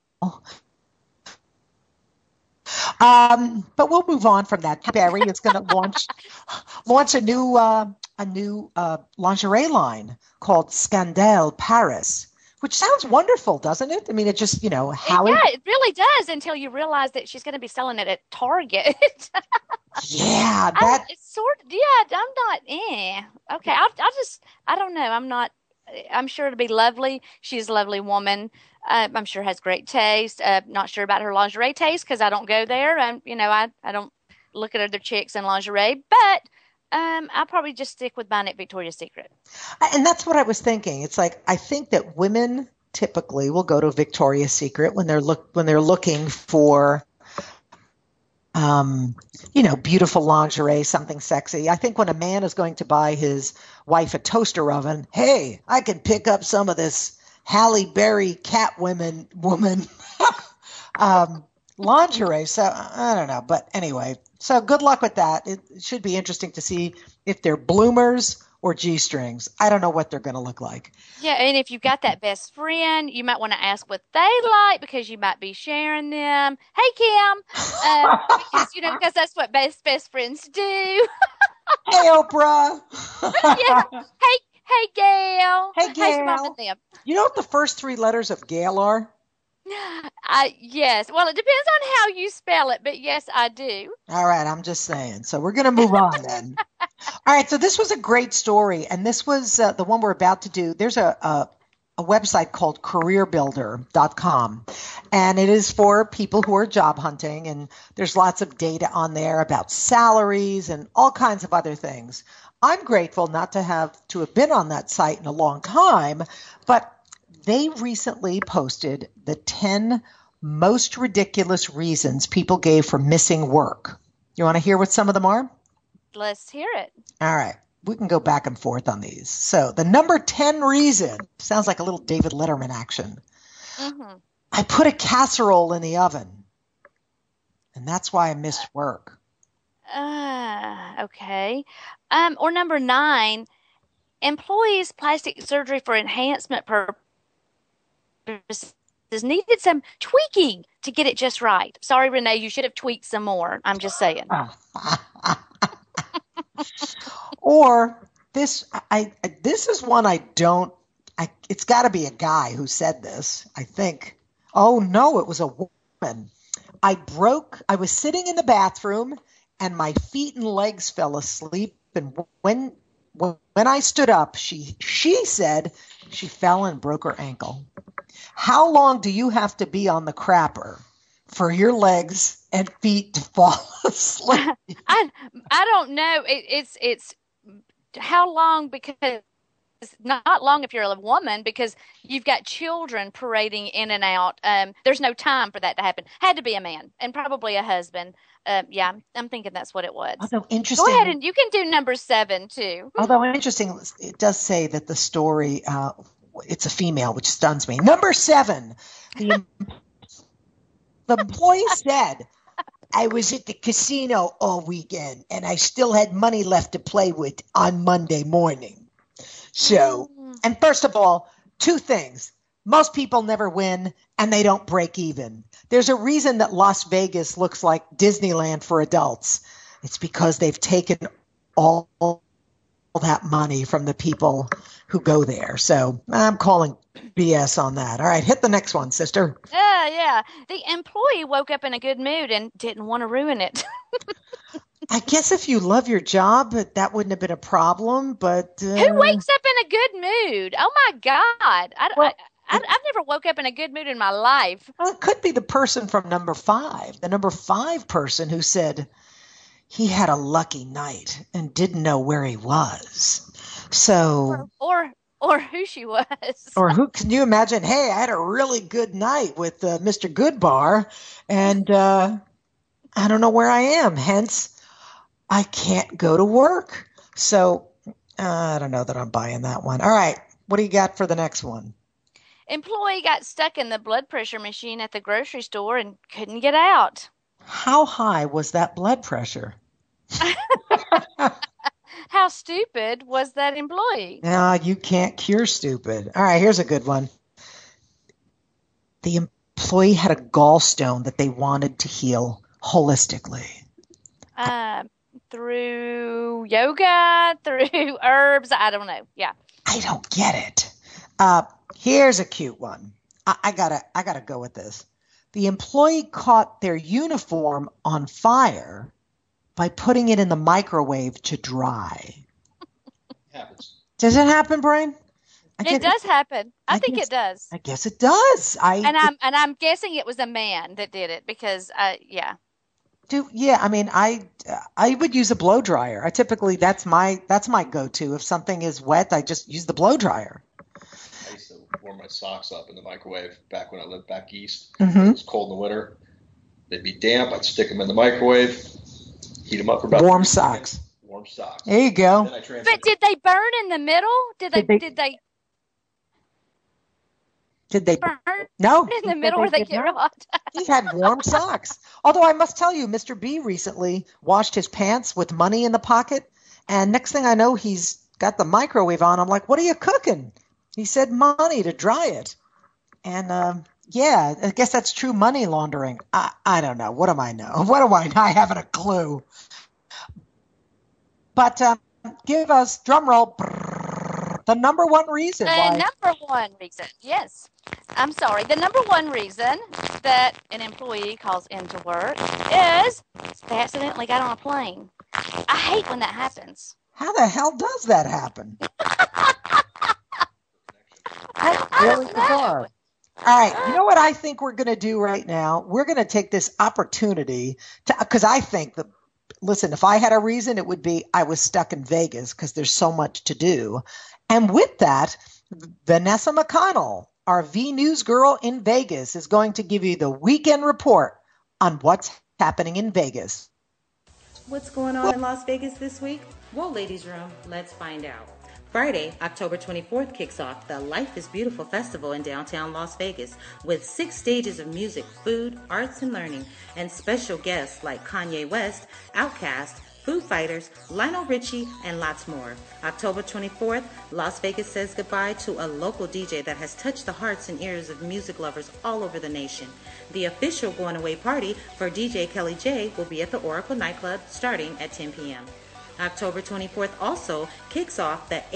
[SPEAKER 3] But we'll move on from that. Barry is going to launch a new lingerie line called Scandale Paris, which sounds wonderful, doesn't it? I mean, it just, Hallie.
[SPEAKER 4] Yeah, it really does, until you realize that she's going to be selling it at Target.
[SPEAKER 3] Yeah,
[SPEAKER 4] it's sort of, yeah, I'm not, okay, I don't know. I'm sure it'll be lovely. She's a lovely woman. I'm sure has great taste. Not sure about her lingerie taste, because I don't go there. I don't look at other chicks in lingerie, but I'll probably just stick with buying at Victoria's Secret.
[SPEAKER 3] And that's what I was thinking. It's like, I think that women typically will go to Victoria's Secret when they're looking for beautiful lingerie, something sexy. I think when a man is going to buy his wife a toaster oven, hey, I can pick up some of this Halle Berry woman lingerie. So I don't know. But anyway, so good luck with that. It should be interesting to see if they're bloomers or G-strings. I don't know what they're going to look like.
[SPEAKER 4] Yeah, and if you've got that best friend, you might want to ask what they like because you might be sharing them. Hey, Kim, because that's what best friends do.
[SPEAKER 3] Hey, Oprah.
[SPEAKER 4] Yeah. Hey, Gail.
[SPEAKER 3] Hey, Gail.
[SPEAKER 4] How's your mom and them?
[SPEAKER 3] You know what the first three letters of Gail are?
[SPEAKER 4] Yes. Well, it depends on how you spell it, but yes, I do.
[SPEAKER 3] All right, I'm just saying. So we're going to move on then. All right, so this was a great story, and this was the one we're about to do. There's a website called careerbuilder.com, and it is for people who are job hunting, and there's lots of data on there about salaries and all kinds of other things. I'm grateful not to have been on that site in a long time, but they recently posted the 10 most ridiculous reasons people gave for missing work. You want to hear what some of them are?
[SPEAKER 4] Let's hear it.
[SPEAKER 3] All right. We can go back and forth on these. So the number 10 reason sounds like a little David Letterman action. Mm-hmm. I put a casserole in the oven, and that's why I missed work.
[SPEAKER 4] Okay. Or number 9, employees' plastic surgery for enhancement purposes needed some tweaking to get it just right. Sorry, Renee, you should have tweaked some more. I'm just saying.
[SPEAKER 3] Or this is one it's got to be a guy who said this, I think. Oh no, it was a woman. I was sitting in the bathroom and my feet and legs fell asleep. And when I stood up, she said she fell and broke her ankle. How long do you have to be on the crapper for your legs and feet to fall asleep?
[SPEAKER 4] I don't know. It's how long, because it's not long if you're a woman, because you've got children parading in and out. There's no time for that to happen. Had to be a man and probably a husband. Yeah, I'm thinking that's what it was.
[SPEAKER 3] Although interesting.
[SPEAKER 4] Go ahead and you can do number 7 too.
[SPEAKER 3] Although interesting, it does say that the story, it's a female, which stuns me. Number 7, the employee said, I was at the casino all weekend and I still had money left to play with on Monday morning. So, and first of all, 2 things. Most people never win and they don't break even. There's a reason that Las Vegas looks like Disneyland for adults. It's because they've taken all that money from the people who go there. So I'm calling BS on that. All right, hit the next one, sister.
[SPEAKER 4] Yeah. The employee woke up in a good mood and didn't want to ruin it.
[SPEAKER 3] I guess if you love your job, that wouldn't have been a problem, but...
[SPEAKER 4] Who wakes up in a good mood? Oh, my God. I've never woke up in a good mood in my life.
[SPEAKER 3] Well, it could be the person from number 5, the number 5 person who said he had a lucky night and didn't know where he was. So...
[SPEAKER 4] Or who she was.
[SPEAKER 3] Or who, can you imagine, hey, I had a really good night with Mr. Goodbar, and I don't know where I am. Hence, I can't go to work. So I don't know that I'm buying that one. All right. What do you got for the next one?
[SPEAKER 4] Employee got stuck in the blood pressure machine at the grocery store and couldn't get out.
[SPEAKER 3] How high was that blood pressure?
[SPEAKER 4] How stupid was that employee?
[SPEAKER 3] No, you can't cure stupid. All right, here's a good one. The employee had a gallstone that they wanted to heal holistically.
[SPEAKER 4] Through yoga, through herbs, I don't know. Yeah.
[SPEAKER 3] I don't get it. Here's a cute one. I gotta go with this. The employee caught their uniform on fire by putting it in the microwave to dry.
[SPEAKER 1] Happens.
[SPEAKER 3] Does it happen, Brian?
[SPEAKER 4] It does happen. I think it does.
[SPEAKER 3] I guess it does.
[SPEAKER 4] I'm guessing it was a man that did it because yeah.
[SPEAKER 3] I mean, I would use a blow dryer. I typically that's my go-to. If something is wet, I just use the blow dryer.
[SPEAKER 1] I used to warm my socks up in the microwave back when I lived back east.
[SPEAKER 3] Mm-hmm.
[SPEAKER 1] It was cold in the winter. They'd be damp. I'd stick them in the microwave, heat them up for about
[SPEAKER 3] Warm
[SPEAKER 1] 3
[SPEAKER 3] socks.
[SPEAKER 1] seconds. Warm socks.
[SPEAKER 3] There you go.
[SPEAKER 1] Then I transfer
[SPEAKER 4] But did they burn in the middle? Did they
[SPEAKER 3] Did they
[SPEAKER 4] burn
[SPEAKER 3] No.
[SPEAKER 4] in the middle where they get real hot?
[SPEAKER 3] He had warm socks. Although I must tell you, Mr. B recently washed his pants with money in the pocket. And next thing I know, he's got the microwave on. I'm like, what are you cooking? He said money to dry it. And yeah, I guess that's true money laundering. I don't know. What do I know? What do I know? I haven't a clue. But give us, drum roll, the number one reason why.
[SPEAKER 4] The number one reason, yes. I'm sorry. The number one reason that an employee calls into work is they accidentally got on a plane. I hate when that happens.
[SPEAKER 3] How the hell does that happen? That's really bizarre. All right, you know what I think we're going to do right now? We're going to take this opportunity to, because I think that, listen, if I had a reason, it would be I was stuck in Vegas because there's so much to do. And with that, Vanessa McConnell, our V News girl in Vegas, is going to give you the weekend report on what's happening in Vegas.
[SPEAKER 5] What's going on in Las Vegas this week? Well, ladies' room, let's find out. Friday, October 24th kicks off the Life is Beautiful Festival in downtown Las Vegas with 6 stages of music, food, arts, and learning, and special guests like Kanye West, Outkast, Foo Fighters, Lionel Richie, and lots more. October 24th, Las Vegas says goodbye to a local DJ that has touched the hearts and ears of music lovers all over the nation. The official going away party for DJ Kelly J will be at the Oracle nightclub starting at 10 p.m. October 24th also kicks off the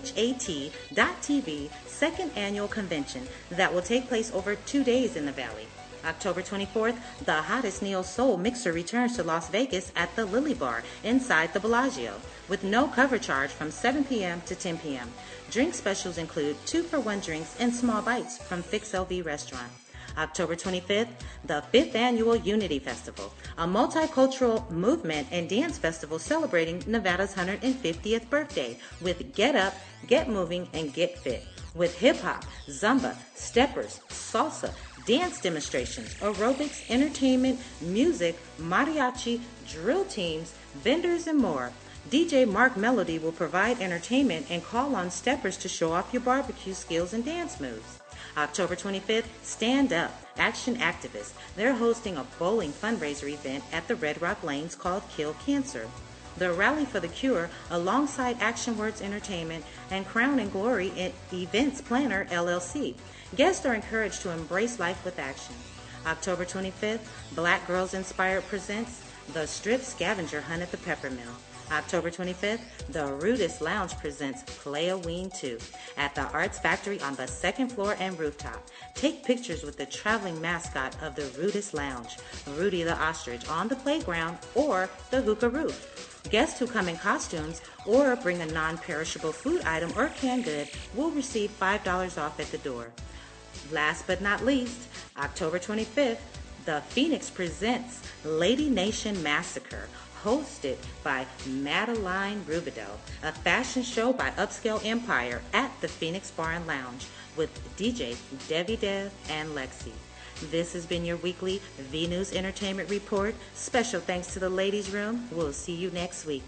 [SPEAKER 5] AHAT.TV second annual convention that will take place over 2 days in the Valley. October 24th, the hottest neo-soul mixer returns to Las Vegas at the Lily Bar inside the Bellagio with no cover charge from 7 p.m. to 10 p.m. Drink specials include 2-for-1 drinks and small bites from Fix LV Restaurant. October 25th, the 5th Annual Unity Festival, a multicultural movement and dance festival celebrating Nevada's 150th birthday with Get Up, Get Moving, and Get Fit, with hip-hop, zumba, steppers, salsa, dance demonstrations, aerobics, entertainment, music, mariachi, drill teams, vendors, and more. DJ Mark Melody will provide entertainment and call on steppers to show off your barbecue skills and dance moves. October 25th, Stand Up, Action Activists. They're hosting a bowling fundraiser event at the Red Rock Lanes called Kill Cancer. The Rally for the Cure, alongside Action Words Entertainment and Crown and Glory Events Planner, LLC. Guests are encouraged to embrace life with action. October 25th, Black Girls Inspired presents The Strip Scavenger Hunt at the Peppermill. October 25th, the Rudist Lounge presents Play-A-Ween 2 at the Arts Factory on the 2nd floor and rooftop. Take pictures with the traveling mascot of the Rudist Lounge, Rudy the Ostrich, on the playground or the hookah roof. Guests who come in costumes or bring a non-perishable food item or canned good will receive $5 off at the door. Last but not least, October 25th, the Phoenix presents Lady Nation Massacre, hosted by Madeline Rubidoux, a fashion show by Upscale Empire at the Phoenix Bar and Lounge with DJ Debbie Dev and Lexi. This has been your weekly V News Entertainment Report. Special thanks to the Ladies Room. We'll see you next week.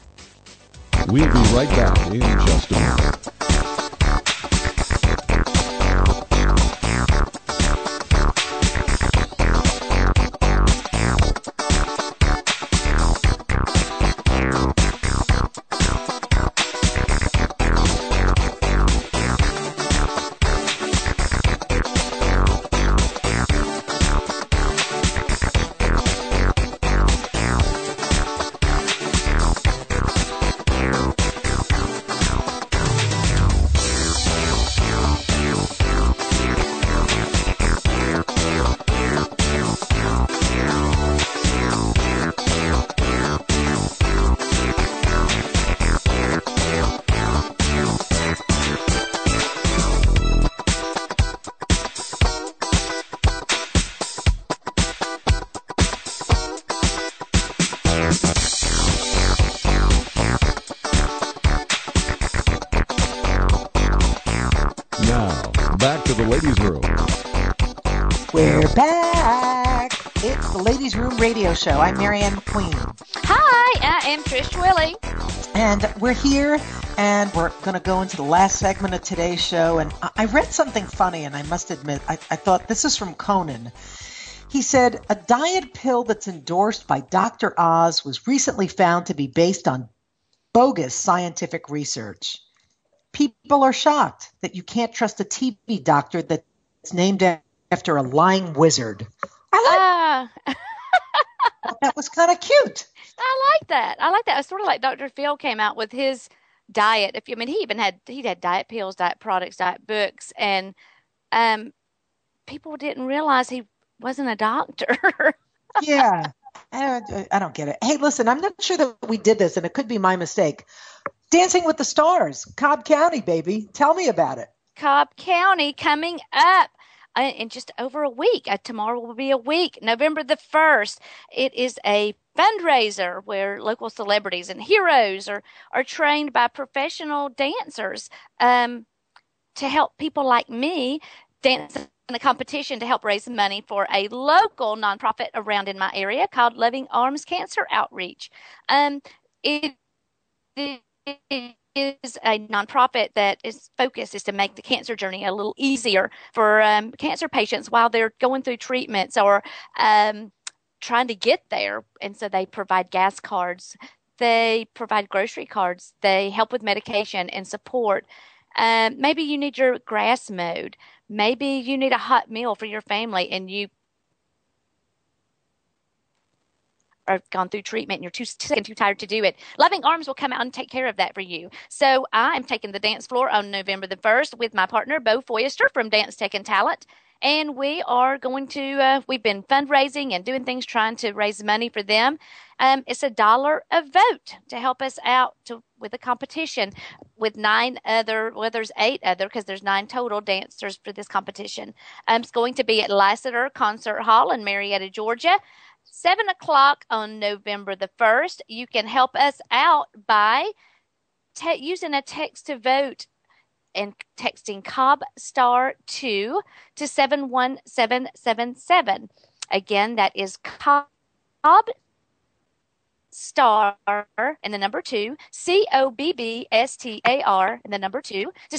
[SPEAKER 2] We'll be right back in just a minute. Now, back to the ladies' room.
[SPEAKER 3] We're back. It's the Ladies Room Radio Show. I'm Marianne McQueen.
[SPEAKER 4] Hi, I am Trish Twilly.
[SPEAKER 3] And we're here, and we're going to go into the last segment of today's show. And I read something funny, and I must admit, I thought this is from Conan. He said, a diet pill that's endorsed by Dr. Oz was recently found to be based on bogus scientific research. People are shocked that you can't trust a TV doctor that's named after a lying wizard. I thought that was kind of cute.
[SPEAKER 4] I like that. It's sort of like Dr. Phil came out with his diet. He had diet pills, diet products, diet books, and people didn't realize he wasn't a doctor.
[SPEAKER 3] Yeah. I don't get it. Hey, listen, I'm not sure that we did this, and it could be my mistake. Dancing with the Stars, Cobb County, baby. Tell me about it.
[SPEAKER 4] Cobb County coming up in just over a week. Tomorrow will be a week, November the 1st. It is a fundraiser where local celebrities and heroes are trained by professional dancers to help people like me dance in a competition to help raise money for a local nonprofit around in my area called Loving Arms Cancer Outreach. It is a nonprofit that is focused is to make the cancer journey a little easier for cancer patients while they're going through treatments or trying to get there. And so they provide gas cards, they provide grocery cards, they help with medication and support. Maybe you need your grass mowed. Maybe you need a hot meal for your family and you are gone through treatment and you're too sick and too tired to do it. Loving Arms will come out and take care of that for you. So I am taking the dance floor on November the 1st with my partner, Bo Foyester from Dance Tech and Talent. And we are going to, we've been fundraising and doing things trying to raise money for them. It's $1 a vote to help us out with a competition with 9 other, well, there's 8 other because there's 9 total dancers for this competition. It's going to be at Lassiter Concert Hall in Marietta, Georgia. 7 o'clock on November the 1st. You can help us out by using a text to vote and texting Cobb Star 2 to 71777. Again, that is Cobb Star and the number 2, COBBSTAR and the number 2 to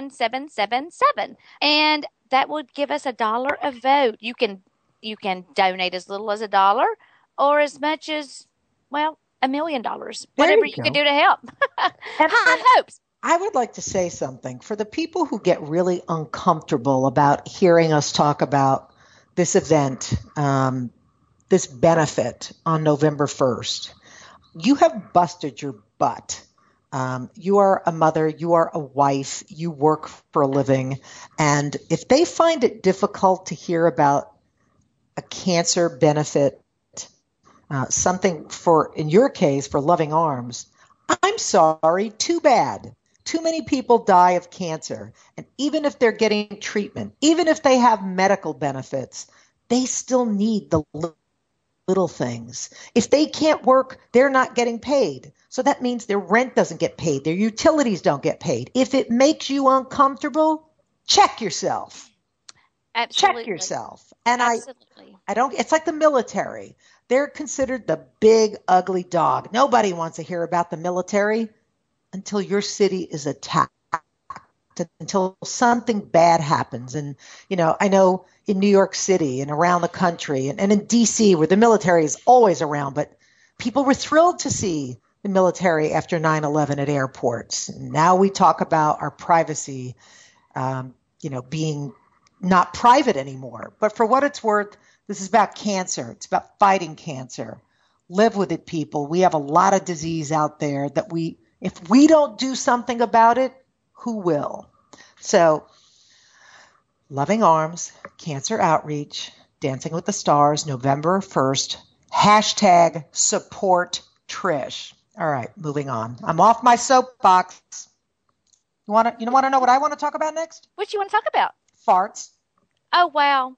[SPEAKER 4] 71777. And that would give us $1 a vote. You can donate as little as $1 or as much as, well, $1 million. Whatever you can do to help. High hopes.
[SPEAKER 3] I would like to say something for the people who get really uncomfortable about hearing us talk about this event, this benefit on November 1st. You have busted your butt. You are a mother, you are a wife, you work for a living. And if they find it difficult to hear about a cancer benefit, something for, in your case, for Loving Arms, I'm sorry, too bad. Too many people die of cancer. And even if they're getting treatment, even if they have medical benefits, they still need the little things. If they can't work, they're not getting paid. So that means their rent doesn't get paid. Their utilities don't get paid. If it makes you uncomfortable, check yourself.
[SPEAKER 4] Absolutely.
[SPEAKER 3] Check yourself. And
[SPEAKER 4] Absolutely.
[SPEAKER 3] I don't, it's like the military. They're considered the big, ugly dog. Nobody wants to hear about the military until your city is attacked, until something bad happens. And, you know, I know in New York City and around the country and in DC where the military is always around, but people were thrilled to see the military after 9/11 at airports. And now we talk about our privacy, being not private anymore. But for what it's worth, this is about cancer. It's about fighting cancer. Live with it, people. We have a lot of disease out there that if we don't do something about it, who will? So, Loving Arms, Cancer Outreach, Dancing with the Stars, November 1st, hashtag support Trish. All right, moving on. I'm off my soapbox. You want to know what I want to talk about next?
[SPEAKER 4] What you want to talk about?
[SPEAKER 3] Farts.
[SPEAKER 4] Oh, wow.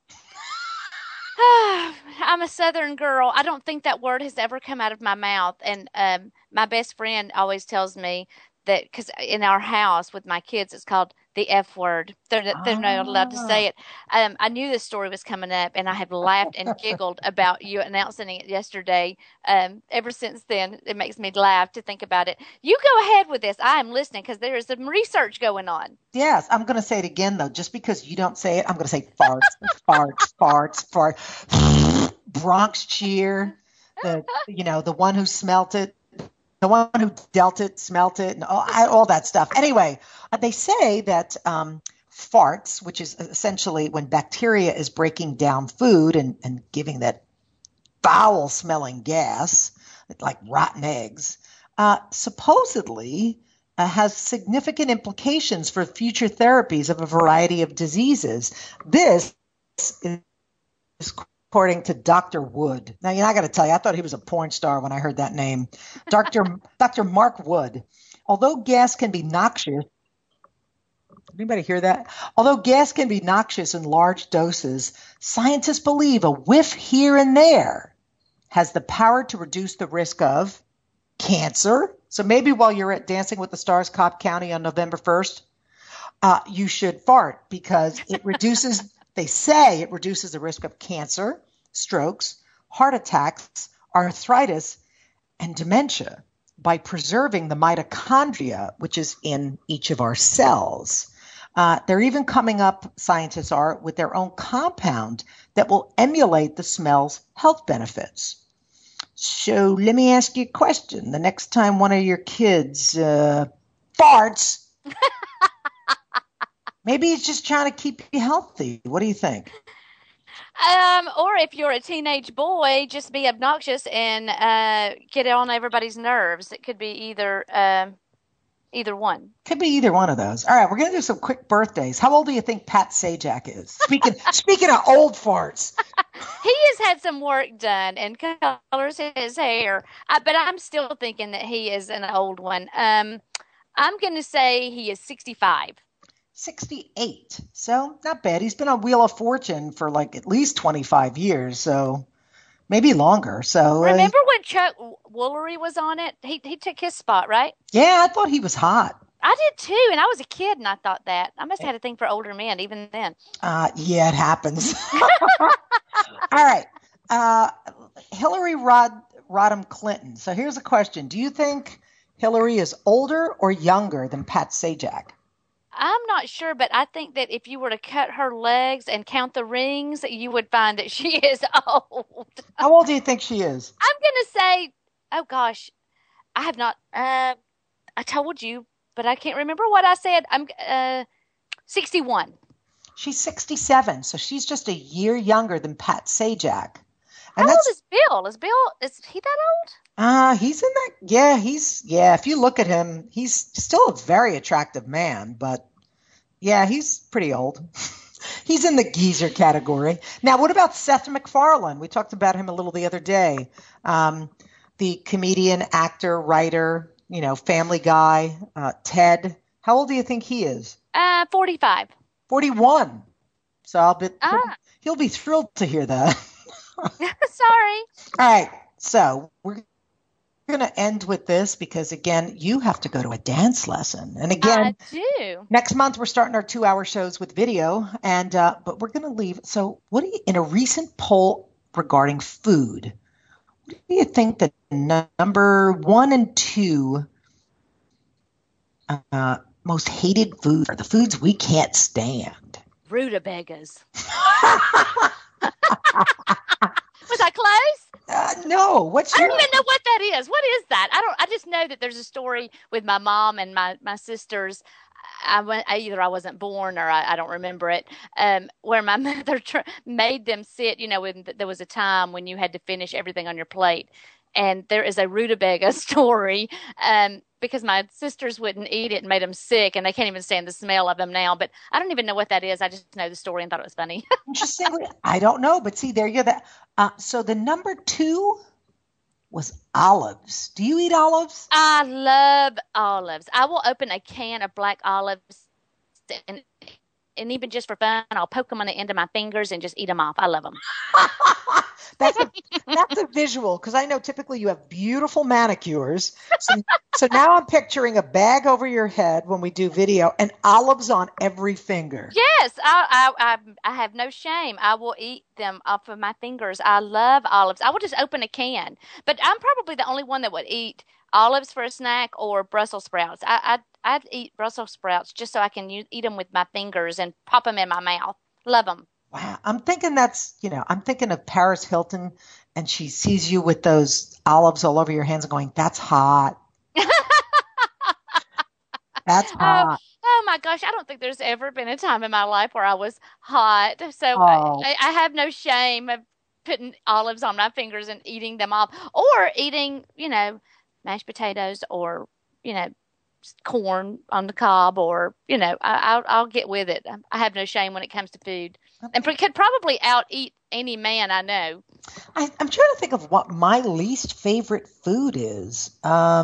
[SPEAKER 4] I'm a Southern girl. I don't think that word has ever come out of my mouth. And my best friend always tells me that because in our house with my kids, it's called the F word. They're not allowed to say it. I knew this story was coming up, and I have laughed and giggled about you announcing it yesterday. Ever since then, it makes me laugh to think about it. You go ahead with this. I am listening because there is some research going on.
[SPEAKER 3] Yes, I'm going to say it again, though. Just because you don't say it, I'm going to say farts, farts, farts, farts. Bronx cheer, the one who smelt it, the one who dealt it, smelt it, and all that stuff. Anyway, they say that farts, which is essentially when bacteria is breaking down food and giving that foul-smelling gas, like rotten eggs, supposedly has significant implications for future therapies of a variety of diseases. This is according to Dr. Wood. Now, I got to tell you, I thought he was a porn star when I heard that name. Dr. Mark Wood. Although gas can be noxious, anybody hear that? Although gas can be noxious in large doses, scientists believe a whiff here and there has the power to reduce the risk of cancer. So maybe while you're at Dancing with the Stars, Cobb County on November 1st, you should fart because it reduces they say it reduces the risk of cancer, strokes, heart attacks, arthritis, and dementia by preserving the mitochondria, which is in each of our cells. They're even coming up, scientists are, with their own compound that will emulate the smell's health benefits. So let me ask you a question. The next time one of your kids farts, maybe he's just trying to keep you healthy. What do you think?
[SPEAKER 4] Or if you're a teenage boy, just be obnoxious and get on everybody's nerves. It could be either one. Could
[SPEAKER 3] be either one of those. All right, we're going to do some quick birthdays. How old do you think Pat Sajak is? Speaking of old farts.
[SPEAKER 4] He has had some work done and colors his hair, but I'm still thinking that he is an old one. I'm going to say he is 65.
[SPEAKER 3] 68. So not bad. He's been on Wheel of Fortune for like at least 25 years, so maybe longer. So
[SPEAKER 4] remember when Chuck Woolery was on it? He took his spot, right?
[SPEAKER 3] Yeah, I thought he was hot.
[SPEAKER 4] I did too, and I was a kid and I thought that. I must have had a thing for older men even then.
[SPEAKER 3] Yeah, it happens. All right. Hillary Rodham Clinton. So here's a question. Do you think Hillary is older or younger than Pat Sajak?
[SPEAKER 4] I'm not sure, but I think that if you were to cut her legs and count the rings, you would find that she is old.
[SPEAKER 3] How old do you think she is?
[SPEAKER 4] I'm going to say, oh gosh, I have not, I told you, but I can't remember what I said. I'm 61.
[SPEAKER 3] She's 67, so she's just a year younger than Pat Sajak.
[SPEAKER 4] And how old is Bill? Is he that
[SPEAKER 3] old? He's in that. Yeah, if you look at him, he's still a very attractive man, but yeah, he's pretty old. He's in the geezer category. Now, what about Seth MacFarlane? We talked about him a little the other day. The comedian, actor, writer, Family Guy, Ted. How old do you think he is?
[SPEAKER 4] 45.
[SPEAKER 3] 41. So he'll be thrilled to hear that.
[SPEAKER 4] Sorry.
[SPEAKER 3] All right. So we're going to end with this because, again, you have to go to a dance lesson. And again,
[SPEAKER 4] I do.
[SPEAKER 3] Next month, we're starting our 2-hour shows with video. And but we're going to leave. So in a recent poll regarding food, what do you think the number 1 and 2 most hated foods are? The foods we can't stand.
[SPEAKER 4] Rutabagas. Was I close?
[SPEAKER 3] No.
[SPEAKER 4] I don't even know what that is. What is that? I just know that there's a story with my mom and my sisters. Either I wasn't born or I don't remember it. Where my mother made them sit. When there was a time when you had to finish everything on your plate, and there is a rutabaga story. Because my sisters wouldn't eat it and made them sick, and they can't even stand the smell of them now. But I don't even know what that is. I just know the story and thought it was funny.
[SPEAKER 3] Interestingly, I don't know, but see, there you go. So the number 2 was olives. Do you eat olives?
[SPEAKER 4] I love olives. I will open a can of black olives, and even just for fun, I'll poke them on the end of my fingers and just eat them off. I love them.
[SPEAKER 3] That's a visual, because I know typically you have beautiful manicures. So now I'm picturing a bag over your head when we do video and olives on every finger.
[SPEAKER 4] Yes, I have no shame. I will eat them off of my fingers. I love olives. I will just open a can. But I'm probably the only one that would eat olives for a snack or Brussels sprouts. I'd eat Brussels sprouts just so I can eat them with my fingers and pop them in my mouth. Love them.
[SPEAKER 3] Wow. I'm thinking I'm thinking of Paris Hilton, and she sees you with those olives all over your hands and going, that's hot. That's hot.
[SPEAKER 4] Oh my gosh, I don't think there's ever been a time in my life where I was hot. So
[SPEAKER 3] Oh.
[SPEAKER 4] I have no shame of putting olives on my fingers and eating them off, or eating, mashed potatoes, or, corn on the cob, or, I'll get with it. I have no shame when it comes to food, and could probably out eat any man I know.
[SPEAKER 3] I'm trying to think of what my least favorite food is.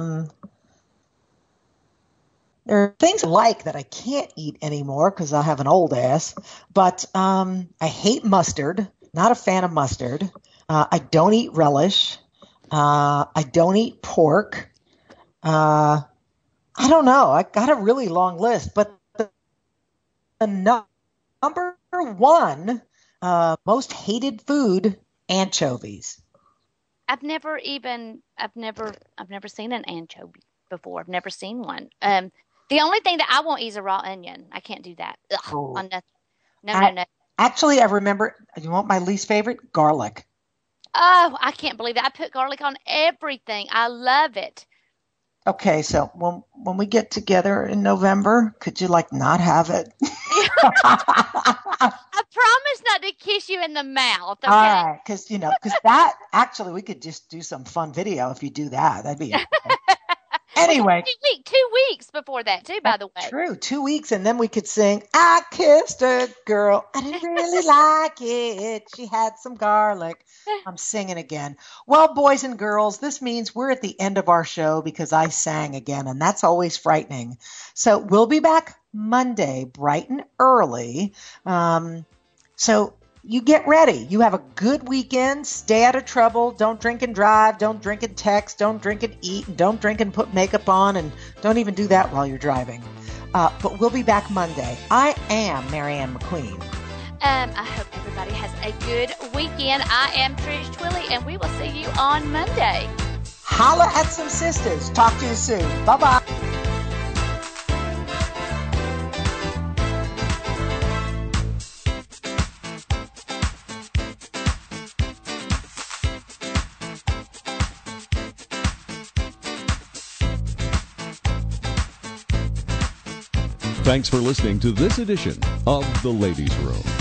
[SPEAKER 3] There are things I like that I can't eat anymore because I have an old ass. But I hate mustard. Not a fan of mustard. I don't eat relish. I don't eat pork. I don't know. I got a really long list. But the number one most hated food, anchovies.
[SPEAKER 4] I've never seen an anchovy before. I've never seen one. The only thing that I won't eat is a raw onion. I can't do that. Ugh,
[SPEAKER 3] Oh.
[SPEAKER 4] on nothing. No.
[SPEAKER 3] Actually, I remember, you want my least favorite? Garlic.
[SPEAKER 4] Oh, I can't believe that. I put garlic on everything. I love it.
[SPEAKER 3] Okay, so when we get together in November, could you not have it?
[SPEAKER 4] I promise not to kiss you in the mouth. Okay.
[SPEAKER 3] All right, because that actually we could just do some fun video if you do that. That'd be anyway.
[SPEAKER 4] 2 weeks before that too, by the way.
[SPEAKER 3] True, 2 weeks, and then we could sing, I kissed a girl, I didn't really like it, she had some garlic. I'm singing again. Well, boys and girls, this means we're at the end of our show because I sang again, and that's always frightening. So we'll be back Monday, bright and early. So you get ready. You have a good weekend. Stay out of trouble. Don't drink and drive. Don't drink and text. Don't drink and eat. And don't drink and put makeup on. And don't even do that while you're driving. But we'll be back Monday. I am Marianne McQueen.
[SPEAKER 4] I hope everybody has a good weekend. I am Trish Twilley, and we will see you on Monday.
[SPEAKER 3] Holla at some sisters. Talk to you soon. Bye-bye.
[SPEAKER 2] Thanks for listening to this edition of The Ladies' Room.